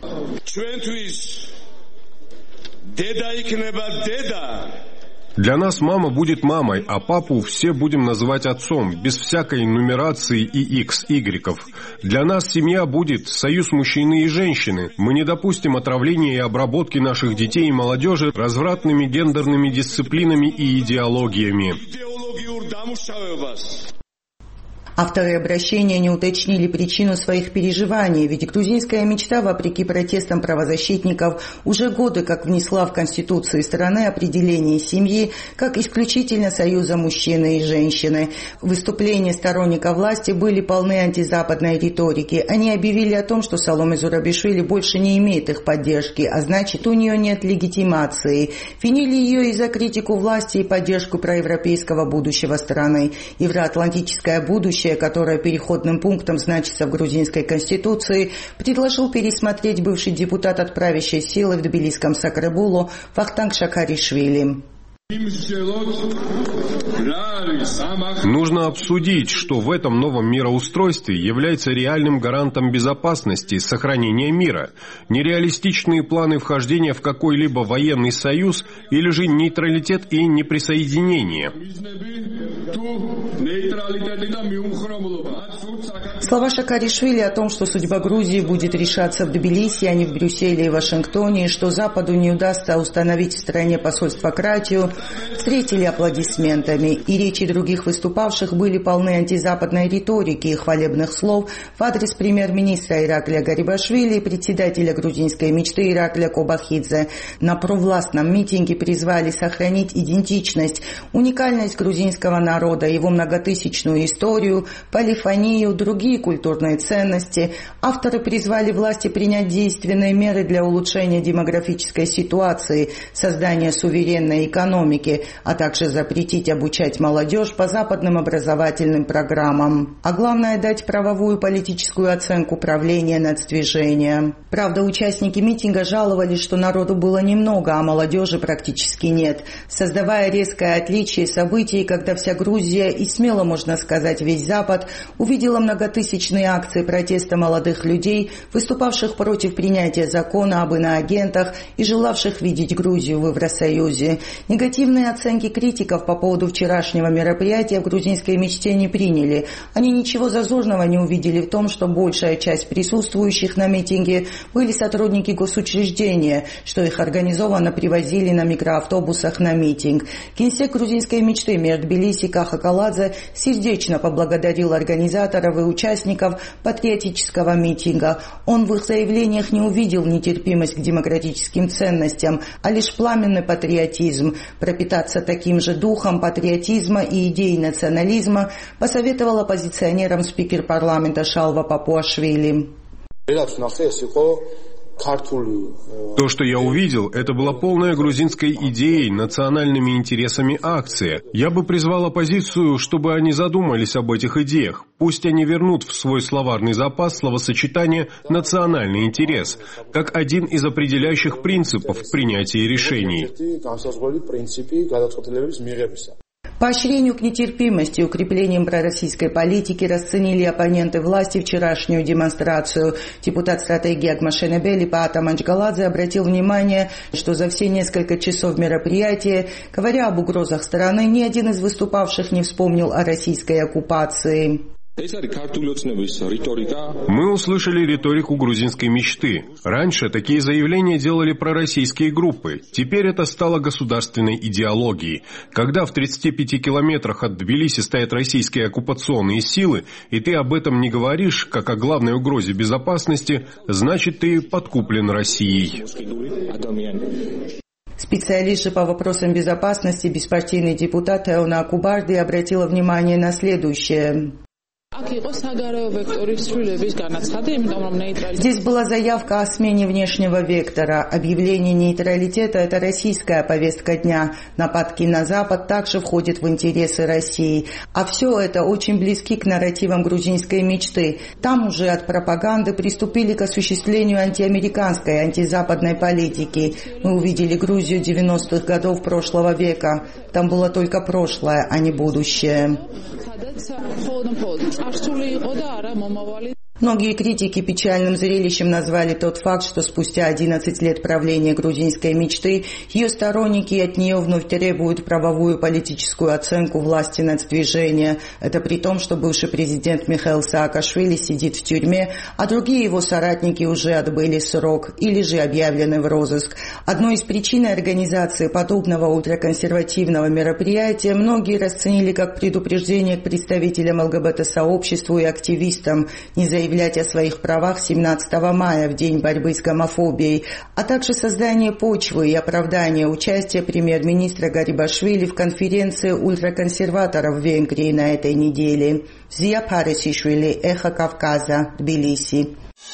Для нас мама будет мамой, а папу все будем называть отцом, без всякой нумерации и икс, игреков. Для нас семья будет союз мужчины и женщины. Мы не допустим отравления и обработки наших детей и молодежи развратными гендерными дисциплинами и идеологиями. Авторы обращения не уточнили причину своих переживаний, ведь грузинская мечта, вопреки протестам правозащитников, уже годы как внесла в Конституцию страны определение семьи как исключительно союза мужчины и женщины. Выступления сторонников власти были полны антизападной риторики. Они объявили о том, что Саломе Зурабишвили больше не имеет их поддержки, а значит, у нее нет легитимации. Винили ее и за критику власти и поддержку проевропейского будущего страны. Евроатлантическое будущее, которое переходным пунктом значится в грузинской конституции, предложил пересмотреть бывший депутат от правящей силы в тбилисском Сакребулу Вахтанг Шакаришвили. Нужно обсудить, что в этом новом мироустройстве является реальным гарантом безопасности и сохранения мира. Нереалистичные планы вхождения в какой-либо военный союз или же нейтралитет и неприсоединение. Слова Шакаришвили о том, что судьба Грузии будет решаться в Тбилиси, а не в Брюсселе и Вашингтоне, и что Западу не удастся установить в стране посольствократию, встретили аплодисментами, и речи других выступавших были полны антизападной риторики и хвалебных слов в адрес премьер-министра Ираклия Гарибашвили и председателя грузинской мечты Ираклия Кобахидзе. На провластном митинге призвали сохранить идентичность, уникальность грузинского народа, его многотысячную историю, полифонию, другие культурные ценности. Авторы призвали власти принять действенные меры для улучшения демографической ситуации, создания суверенной экономики, а также запретить обучать молодежь по западным образовательным программам. А главное – дать правовую политическую оценку правления нацдвижения. Правда, участники митинга жаловались, что народу было немного, а молодежи практически нет, создавая резкое отличие событий, когда вся Грузия и, смело можно сказать, весь Запад увидела многотысячные акции протеста молодых людей, выступавших против принятия закона об иноагентах и желавших видеть Грузию в Евросоюзе. Негативные оценки критиков по поводу вчерашнего мероприятия в грузинской мечте не приняли. Они ничего зазорного не увидели в том, что большая часть присутствующих на митинге были сотрудники госучреждения, что их организованно привозили на микроавтобусах на митинг. Генсек грузинской мечты мэр Тбилиси Каха Каладзе сердечно поблагодарил организаторов и участников патриотического митинга. Он в их заявлениях не увидел нетерпимость к демократическим ценностям, а лишь пламенный патриотизм. Пропитаться таким же духом патриотизма и идей национализма посоветовал оппозиционерам спикер парламента Шалва Папуашвили. То, что я увидел, это была полная грузинской идеей, национальными интересами акция. Я бы призвал оппозицию, чтобы они задумались об этих идеях. Пусть они вернут в свой словарный запас словосочетание «национальный интерес» как один из определяющих принципов в принятии решений. Поощрению к нетерпимости и укреплением пророссийской политики расценили оппоненты власти вчерашнюю демонстрацию. Депутат стратегии Агмашена Бели Паата Манчгаладзе обратил внимание, что за все несколько часов мероприятия, говоря об угрозах страны, ни один из выступавших не вспомнил о российской оккупации. Мы услышали риторику грузинской мечты. Раньше такие заявления делали пророссийские группы. Теперь это стало государственной идеологией. Когда в тридцати пяти километрах от Тбилиси стоят российские оккупационные силы, и ты об этом не говоришь, как о главной угрозе безопасности, значит, ты подкуплен Россией. Специалист же по вопросам безопасности, беспартийный депутат Эона Акубарди обратила внимание на следующее. Здесь была заявка о смене внешнего вектора. Объявление нейтралитета – это российская повестка дня. Нападки на Запад также входят в интересы России. А все это очень близки к нарративам грузинской мечты. Там уже от пропаганды приступили к осуществлению антиамериканской, антизападной политики. Мы увидели Грузию девяностых годов прошлого века. Там было только прошлое, а не будущее. Многие критики печальным зрелищем назвали тот факт, что спустя одиннадцать лет правления грузинской мечты ее сторонники от нее вновь требуют правовую политическую оценку власти нацдвижения. Это при том, что бывший президент Михаил Саакашвили сидит в тюрьме, а другие его соратники уже отбыли срок или же объявлены в розыск. Одной из причин организации подобного ультраконсервативного мероприятия многие расценили как предупреждение к представителям ЛГБТ-сообществу и активистам не заявлять о своих правах семнадцатого мая, в день борьбы с гомофобией, а также создание почвы и оправдание участия премьер-министра Гарибашвили в конференции ультраконсерваторов в Венгрии на этой неделе. Зия Парисишвили, Эхо Кавказа, Тбилиси.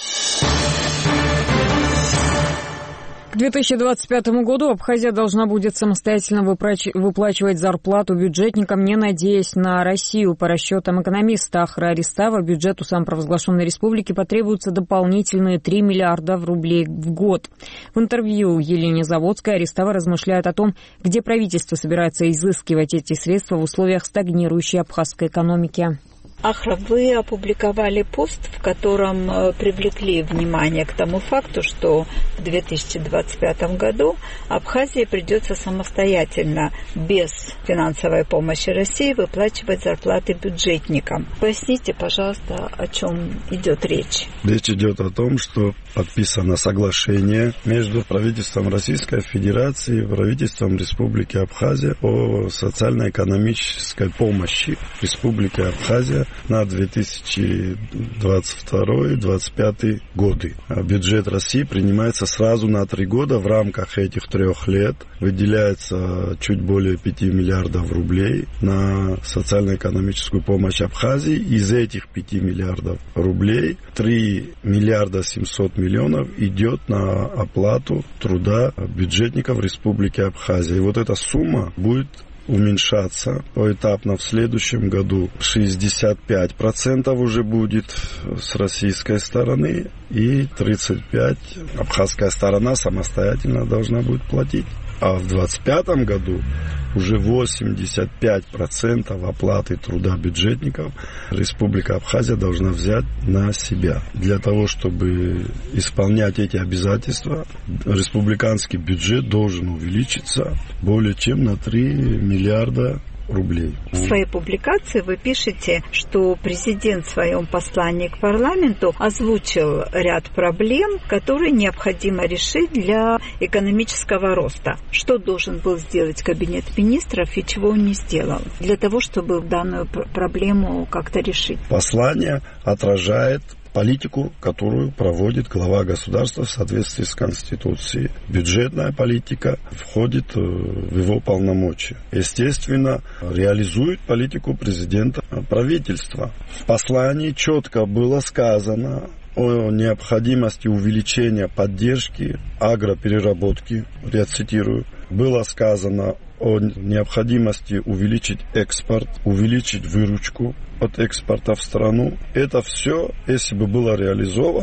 К две тысячи двадцать пятому году Абхазия должна будет самостоятельно выплачивать зарплату бюджетникам, не надеясь на Россию. По расчетам экономиста Ахра Аристава, бюджету самопровозглашенной республики потребуются дополнительные три миллиарда рублей в год. В интервью Елене Заводской Аристава размышляет о том, где правительство собирается изыскивать эти средства в условиях стагнирующей абхазской экономики. Ахра, вы опубликовали пост, в котором привлекли внимание к тому факту, что в две тысячи двадцать пятом году Абхазии придется самостоятельно, без финансовой помощи России, выплачивать зарплаты бюджетникам. Поясните, пожалуйста, о чем идет речь. Речь идет о том, что подписано соглашение между правительством Российской Федерации и правительством Республики Абхазия о социально-экономической помощи Республике Абхазия на две тысячи двадцать второй — две тысячи двадцать пятый годы. Бюджет России принимается сразу на три года. В рамках этих трех лет выделяется чуть более пяти миллиардов рублей на социально-экономическую помощь Абхазии. Из этих пяти миллиардов рублей три миллиарда семьсот миллионов идет на оплату труда бюджетников Республики Абхазия. И вот эта сумма будет уменьшаться поэтапно в следующем году. шестьдесят пять процентов уже будет с российской стороны и тридцать пять процентов абхазская сторона самостоятельно должна будет платить. А в двадцать пятом году уже восемьдесят пять процентов оплаты труда бюджетников Республика Абхазия должна взять на себя. Для того, чтобы исполнять эти обязательства, республиканский бюджет должен увеличиться более чем на три миллиарда рублей. В своей публикации вы пишете, что президент в своем послании к парламенту озвучил ряд проблем, которые необходимо решить для экономического роста. Что должен был сделать Кабинет министров и чего он не сделал для того, чтобы данную проблему как-то решить? Послание отражает политику, которую проводит глава государства в соответствии с Конституцией. Бюджетная политика входит в его полномочия. Естественно, реализует политику президента правительства. В послании четко было сказано о необходимости увеличения поддержки агропереработки, я цитирую, было сказано о необходимости увеличить экспорт, увеличить выручку от экспорта в страну. Это все, если бы было реализовано,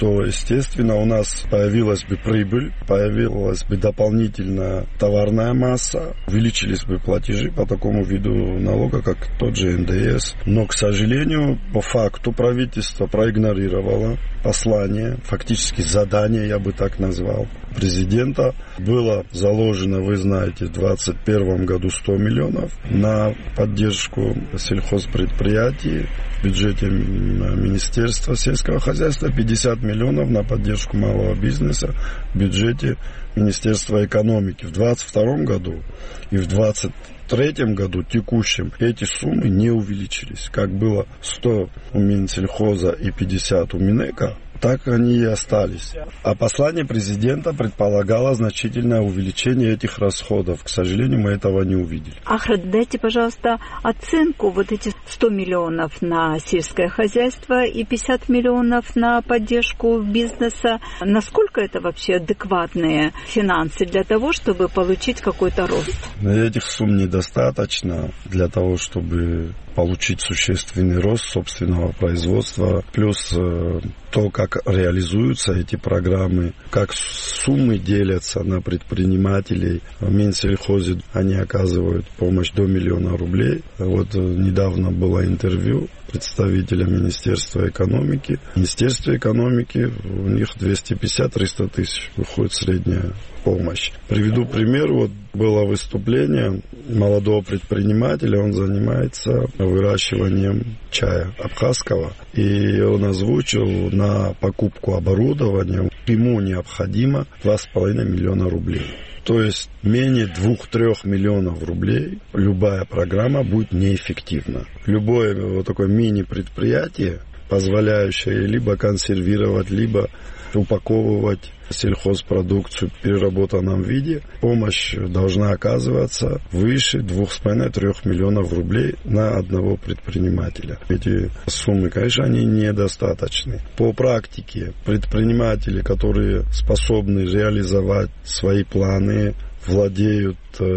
то, естественно, у нас появилась бы прибыль, появилась бы дополнительная товарная масса, увеличились бы платежи по такому виду налога, как тот же эн дэ эс. Но, к сожалению, по факту правительство проигнорировало послание, фактически задание, я бы так назвал, президента. Было заложено, вы знаете, в двадцать первом году сто миллионов на поддержку сельхозпредприятий. В бюджете Министерства сельского хозяйства пятьдесят миллионов на поддержку малого бизнеса в бюджете Министерства экономики. В двадцать втором году и в двадцать третьем году, текущем, эти суммы не увеличились. Как было сто у Минсельхоза и пятьдесят у Минэка, так они и остались. А послание президента предполагало значительное увеличение этих расходов. К сожалению, мы этого не увидели. Ахрат, дайте, пожалуйста, оценку вот эти сто миллионов на сельское хозяйство и пятьдесят миллионов на поддержку бизнеса. Насколько это вообще адекватные финансы для того, чтобы получить какой-то рост? Этих сумм недостаточно для того, чтобы получить существенный рост собственного производства, плюс э, то, как реализуются эти программы, как суммы делятся на предпринимателей. В Минсельхозе они оказывают помощь до миллиона рублей. Вот э, недавно было интервью представителя Министерства экономики. В Министерстве экономики у них двести пятьдесят - триста тысяч выходит средняя помощь. Приведу пример. Вот было выступление молодого предпринимателя, он занимается выращиванием чая абхазского, и он озвучил на покупку оборудования, ему необходимо два с половиной миллиона рублей. То есть менее двух-трех миллионов рублей любая программа будет неэффективна. Любое вот такое мини-предприятие, позволяющее либо консервировать, либо упаковывать сельхозпродукцию в переработанном виде, помощь должна оказываться выше двух с половиной - трех миллионов рублей на одного предпринимателя. Эти суммы, конечно, они недостаточны. По практике предприниматели, которые способны реализовать свои планы, владеют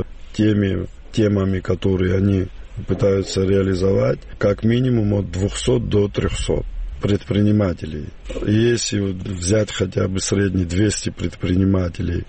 теми темами, которые они пытаются реализовать, как минимум от двухсот до трехсот предпринимателей. Если взять хотя бы средний двести предпринимателей,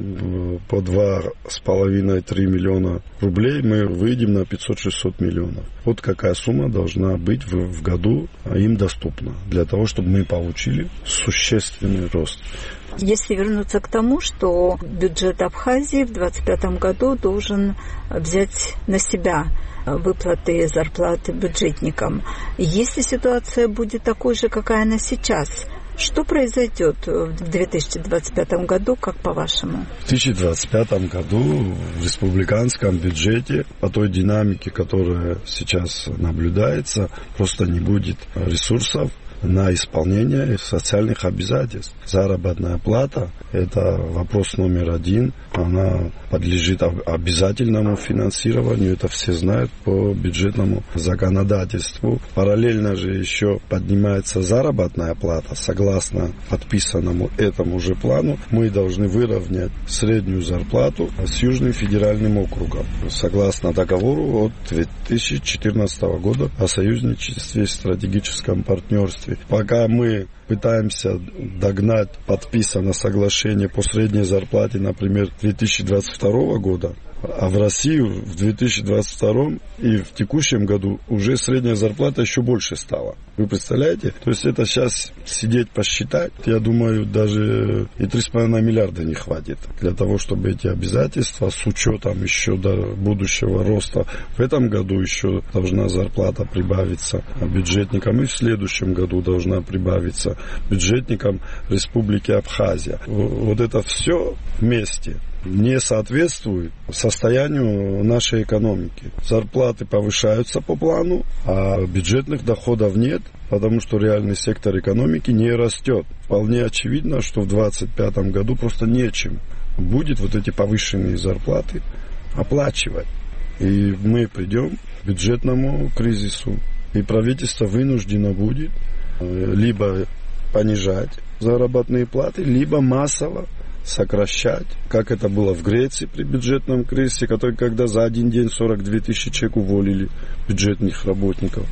им по два с половиной - три миллиона рублей, мы выйдем на пятьсот - шестьсот миллионов. Вот какая сумма должна быть в, в году им доступна для того, чтобы мы получили существенный рост. Если вернуться к тому, что бюджет Абхазии в двадцать пятом году должен взять на себя выплаты зарплаты бюджетникам. Если ситуация будет такой же, какая она сейчас, что произойдет в две тысячи двадцать пятом году, как по-вашему? В две тысячи двадцать пятом году в республиканском бюджете по той динамике, которая сейчас наблюдается, просто не будет ресурсов на исполнение социальных обязательств. Заработная плата – это вопрос номер один. Она подлежит обязательному финансированию. Это все знают по бюджетному законодательству. Параллельно же еще поднимается заработная плата. Согласно подписанному этому же плану, мы должны выровнять среднюю зарплату с Южным федеральным округом. Согласно договору от две тысячи четырнадцатого года о союзничестве и стратегическом партнерстве. Пока мы пытаемся догнать, подписано соглашение по средней зарплате, например, две тысячи двадцать второго года, а в Россию в две тысячи двадцать втором и в текущем году уже средняя зарплата еще больше стала. Вы представляете? То есть это сейчас сидеть посчитать, я думаю, даже и три с половиной миллиарда не хватит для того, чтобы эти обязательства с учетом еще до будущего роста в этом году еще должна зарплата прибавиться бюджетникам, и в следующем году должна прибавиться бюджетникам Республики Абхазия. Вот это все вместе не соответствует состоянию нашей экономики. Зарплаты повышаются по плану, а бюджетных доходов нет, потому что реальный сектор экономики не растет. Вполне очевидно, что в двадцать пятом году просто нечем будет вот эти повышенные зарплаты оплачивать. И мы придем к бюджетному кризису, и правительство вынуждено будет либо понижать заработные платы, либо массово сокращать, как это было в Греции при бюджетном кризисе, который, когда за один день сорок две тысячи человек уволили бюджетных работников.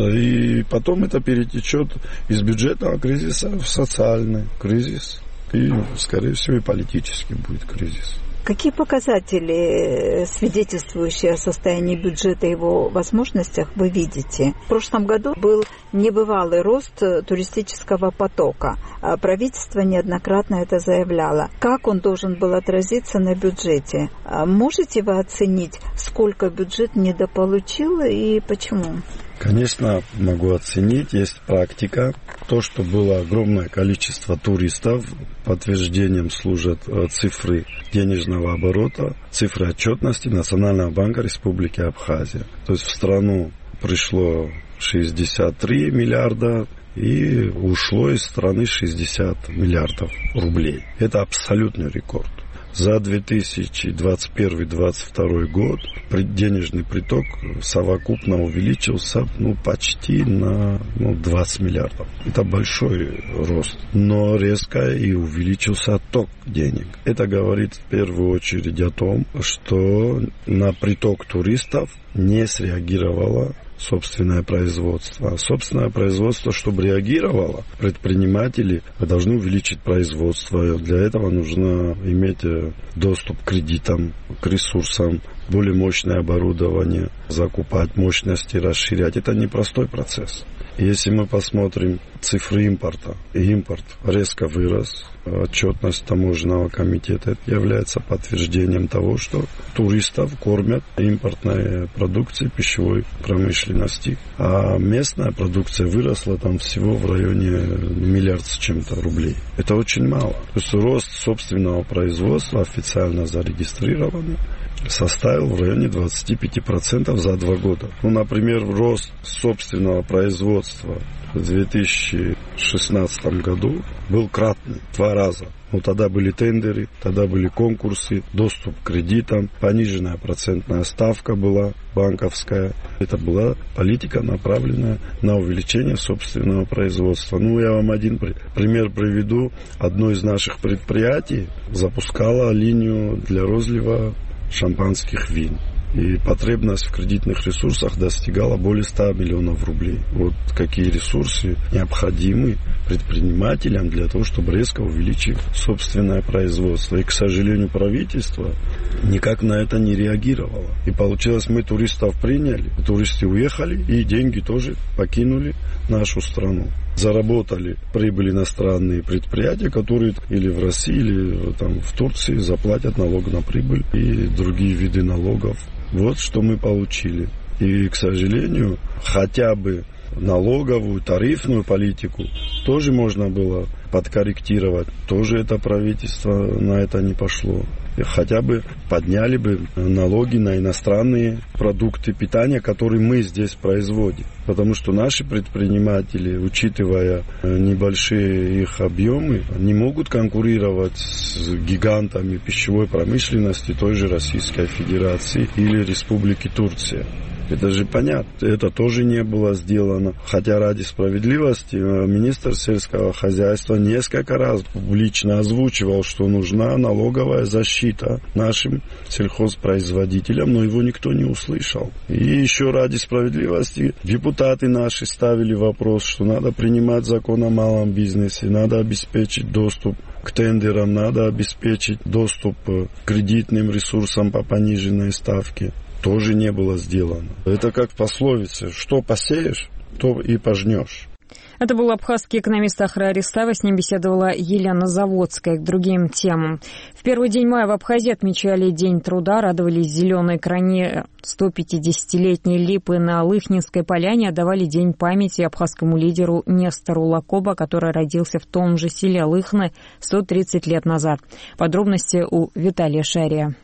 И потом это перетечет из бюджетного кризиса в социальный кризис. И, скорее всего, и политический будет кризис. Какие показатели, свидетельствующие о состоянии бюджета и его возможностях, вы видите? В прошлом году был небывалый рост туристического потока. Правительство неоднократно это заявляло. Как он должен был отразиться на бюджете? Можете вы оценить, сколько бюджет недополучил и почему? Конечно, могу оценить. Есть практика. То, что было огромное количество туристов, подтверждением служат цифры денежного оборота, цифры отчетности Национального банка Республики Абхазия. То есть в страну пришло шестьдесят три миллиарда и ушло из страны шестьдесят миллиардов рублей. Это абсолютный рекорд. За две тысячи двадцать первый — две тысячи двадцать второй год денежный приток совокупно увеличился ну, почти на ну, двадцать миллиардов. Это большой рост, но резко и увеличился отток денег. Это говорит в первую очередь о том, что на приток туристов не среагировало собственное производство. А собственное производство, чтобы реагировало, предприниматели должны увеличить производство. Для этого нужно иметь доступ к кредитам, к ресурсам, более мощное оборудование, закупать мощности, расширять. Это непростой процесс. Если мы посмотрим цифры импорта, импорт резко вырос. Отчетность таможенного комитета является подтверждением того, что туристов кормят импортной продукцией пищевой промышленности. А местная продукция выросла там всего в районе миллиарда с чем-то рублей. Это очень мало. То есть рост собственного производства, официально зарегистрированный, составил в районе двадцать пять процентов за два года. Ну, например, рост собственного производства в две тысячи шестнадцатом году был кратный, два раза. Ну, тогда были тендеры, тогда были конкурсы, доступ к кредитам, пониженная процентная ставка была банковская. Это была политика, направленная на увеличение собственного производства. Ну, я вам один пример приведу. Одно из наших предприятий запускало линию для розлива шампанских вин. И потребность в кредитных ресурсах достигала более ста миллионов рублей. Вот какие ресурсы необходимы предпринимателям для того, чтобы резко увеличить собственное производство. И, к сожалению, правительство никак на это не реагировало. И получилось, мы туристов приняли, туристы уехали, и деньги тоже покинули нашу страну. Заработали прибыль иностранные предприятия, которые или в России, или там, в Турции заплатят налог на прибыль и другие виды налогов. Вот что мы получили. И, к сожалению, хотя бы налоговую, тарифную политику тоже можно было подкорректировать. Тоже это правительство на это не пошло. Хотя бы подняли бы налоги на иностранные продукты питания, которые мы здесь производим. Потому что наши предприниматели, учитывая небольшие их объемы, не могут конкурировать с гигантами пищевой промышленности той же Российской Федерации или Республики Турция. Это же понятно. Это тоже не было сделано. Хотя ради справедливости министр сельского хозяйства несколько раз публично озвучивал, что нужна налоговая защита нашим сельхозпроизводителям, но его никто не услышал. И еще ради справедливости депутаты наши ставили вопрос, что надо принимать закон о малом бизнесе, надо обеспечить доступ к тендерам, надо обеспечить доступ к кредитным ресурсам по пониженной ставке. Тоже не было сделано. Это как в пословице: что посеешь, то и пожнешь. Это был абхазский экономист Ахра Аристава. С ним беседовала Елена Заводская. К другим темам. В первый день мая в Абхазии отмечали День труда. Радовались зеленой кране сто пятидесятилетней липы. На Лыхнинской поляне отдавали день памяти абхазскому лидеру Нестору Лакоба, который родился в том же селе Лыхны сто тридцать лет назад. Подробности у Виталия Шария.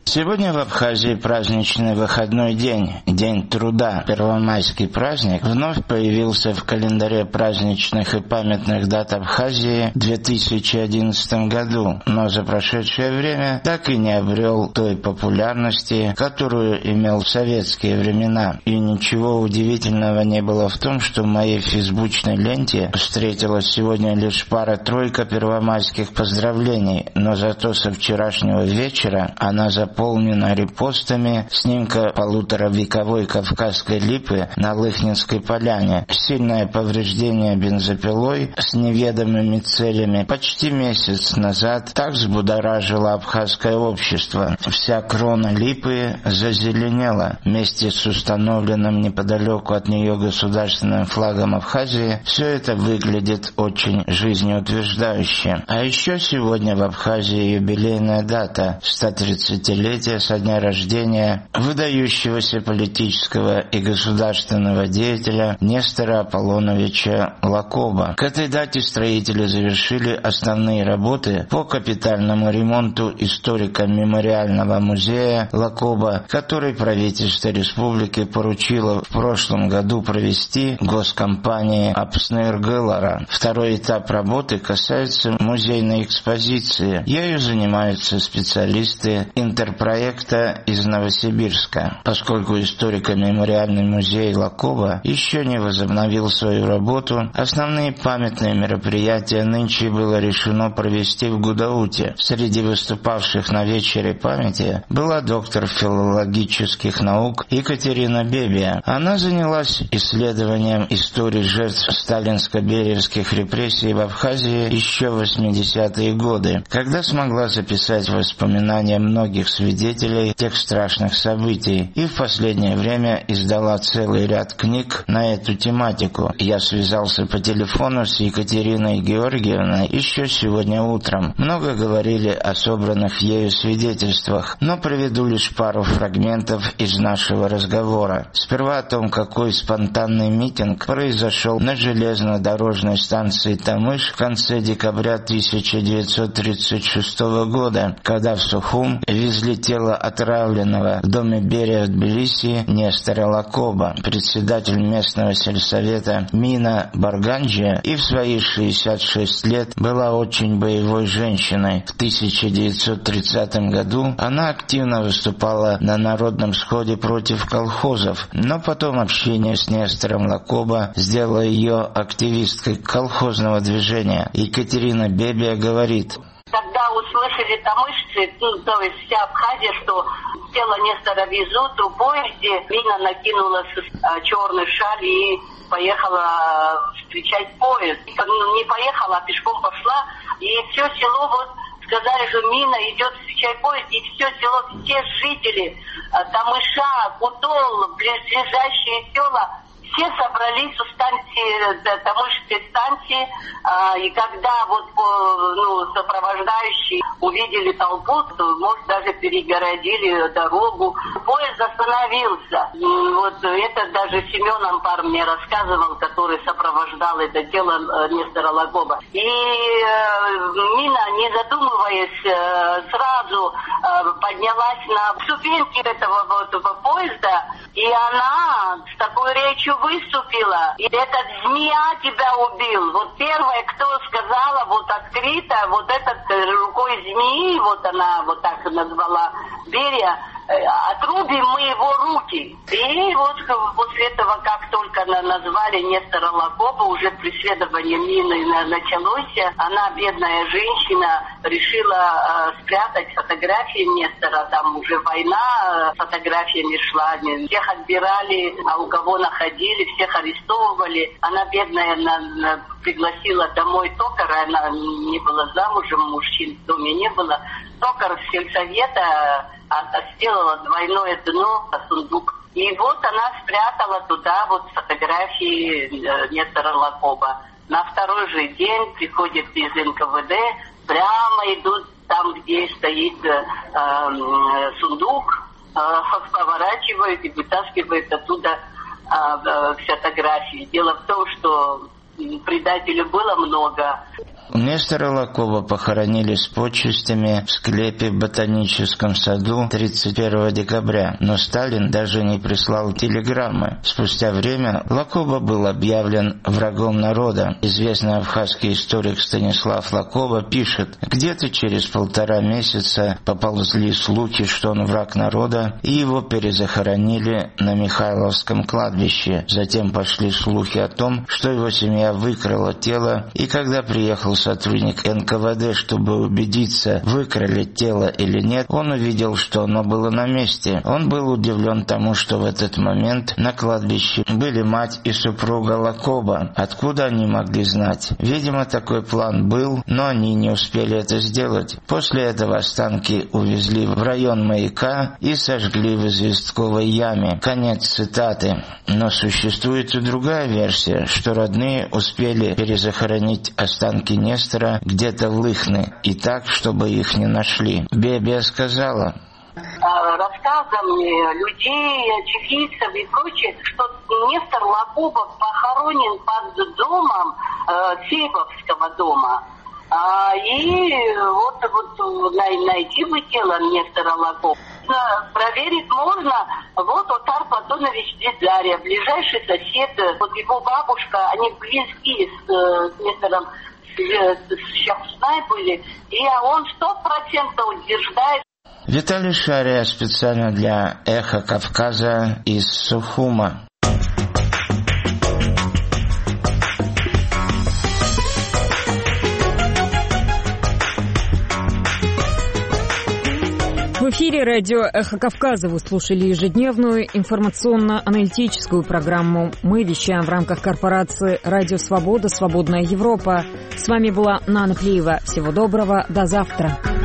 Сегодня в Абхазии праздничный выходной день, День труда. Первомайский праздник вновь появился в календаре праздничных и памятных дат Абхазии в две тысячи одиннадцатом году, но за прошедшее время так и не обрел той популярности, которую имел в советские времена. И ничего удивительного не было в том, что в моей фейсбучной ленте встретилась сегодня лишь пара-тройка первомайских поздравлений, но зато со вчерашнего вечера она заполнена заполнена репостами снимка полуторавековой кавказской липы на Лыхнинской поляне. Сильное повреждение бензопилой с неведомыми целями почти месяц назад так взбудоражило абхазское общество. Вся крона липы зазеленела. Вместе с установленным неподалеку от нее государственным флагом Абхазии все это выглядит очень жизнеутверждающе. А еще сегодня в Абхазии юбилейная дата – сто тридцатилетие со дня рождения выдающегося политического и государственного деятеля Нестора Аполлоновича Лакоба. К этой дате строители завершили основные работы по капитальному ремонту историко-мемориального музея Лакоба, который правительство республики поручило в прошлом году провести госкомпании Апсныргылара. Второй этап работы касается музейной экспозиции. Ею занимаются специалисты интерпретации проекта из Новосибирска. Поскольку историко-мемориальный музей Лакоба еще не возобновил свою работу, основные памятные мероприятия нынче было решено провести в Гудауте. Среди выступавших на вечере памяти была доктор филологических наук Екатерина Бебия. Она занялась исследованием истории жертв сталинско-бериевских репрессий в Абхазии еще в восьмидесятые годы, когда смогла записать воспоминания многих свидетелей тех страшных событий, и в последнее время издала целый ряд книг на эту тематику. Я связался по телефону с Екатериной Георгиевной еще сегодня утром. Много говорили о собранных ею свидетельствах, но приведу лишь пару фрагментов из нашего разговора. Сперва о том, какой спонтанный митинг произошел на железнодорожной станции Тамыш в конце декабря тысяча девятьсот тридцать шестого года, когда в Сухум везли тело отравленного в доме Берия в Тбилиси Нестора Лакоба. Председатель местного сельсовета Мина Барганджия и в свои шестьдесят шесть лет была очень боевой женщиной. В тысяча девятьсот тридцатом году она активно выступала на народном сходе против колхозов, но потом общение с Нестором Лакоба сделало ее активисткой колхозного движения. Екатерина Бебия говорит: когда услышали тамышцы, ну, то есть вся Абхазия, что тело Нестора везут в поезде, Мина накинула а, черный шаль и поехала встречать поезд. Ну, не поехала, а пешком пошла, и все село вот сказали, что Мина идет встречать поезд, и все село, все жители а, Тамыша, Кутол, ближайшие села, все собрались у станции, Тамышской станции, а, и когда вот ну, сопровождающие увидели толпу, то, может, даже перегородили дорогу. Поезд остановился. И вот это даже Семен Ампар мне рассказывал, который сопровождал это дело Нестора Лакоба. И э, Мина, не задумываясь, э, сразу э, поднялась на ступеньки этого вот, поезда, и она с такой речью выступила. И этот змея тебя убил. Вот первое, кто сказала вот открыто, вот этот рукой змеи, вот она вот так назвала Берия, отрубим мы его руки. И вот после этого, как только назвали Нестора Лакоба, уже преследование Мины началось. Она, бедная женщина, решила э, спрятать фотографии Нестора. Там уже война, фотографиями шла. Всех отбирали, а у кого находили, всех арестовывали. Она, бедная, на, на, пригласила домой токара. Она не была замужем, мужчин в доме не было. Токар с сельсовета сделала двойное дно, сундук. И вот она спрятала туда вот фотографии Нестора Лакоба. На второй же день приходит из эн ка вэ дэ, прямо идут там, где стоит э, э, сундук, э, поворачивают и вытаскивают оттуда э, э, фотографии. Дело в том, что предателей было много. Нестора Лакоба похоронили с почестями в склепе в Ботаническом саду тридцать первого декабря, но Сталин даже не прислал телеграммы. Спустя время Лакоба был объявлен врагом народа. Известный абхазский историк Станислав Лакоба пишет: где-то через полтора месяца поползли слухи, что он враг народа, и его перезахоронили на Михайловском кладбище. Затем пошли слухи о том, что его семья выкрала тело, и когда приехал сотрудник эн ка вэ дэ, чтобы убедиться, выкрали тело или нет, он увидел, что оно было на месте. Он был удивлен тому, что в этот момент на кладбище были мать и супруга Лакоба. Откуда они могли знать? Видимо, такой план был, но они не успели это сделать. После этого останки увезли в район Маяка и сожгли в известковой яме. Конец цитаты. Но существует и другая версия, что родные успели перезахоронить останки Нестора где-то в Лыхне, и так, чтобы их не нашли. Бебия сказала: рассказами людей, очевидцев и прочее, что Нестор Лакоба похоронен под домом э, Сейповского дома. А, и вот, вот найти бы тело Нестора Лакоба. Проверить можно. Вот Отар Платонович Дзидария, ближайший сосед, вот его бабушка, они близки с, с Нестором Шахснай были, и он сто процентов утверждает. Виталий Шария специально для «Эхо Кавказа» из Сухума. В эфире радио «Эхо Кавказа» вы слушали ежедневную информационно-аналитическую программу. Мы вещаем в рамках корпорации «Радио Свобода. Свободная Европа». С вами была Нана Плиева. Всего доброго. До завтра.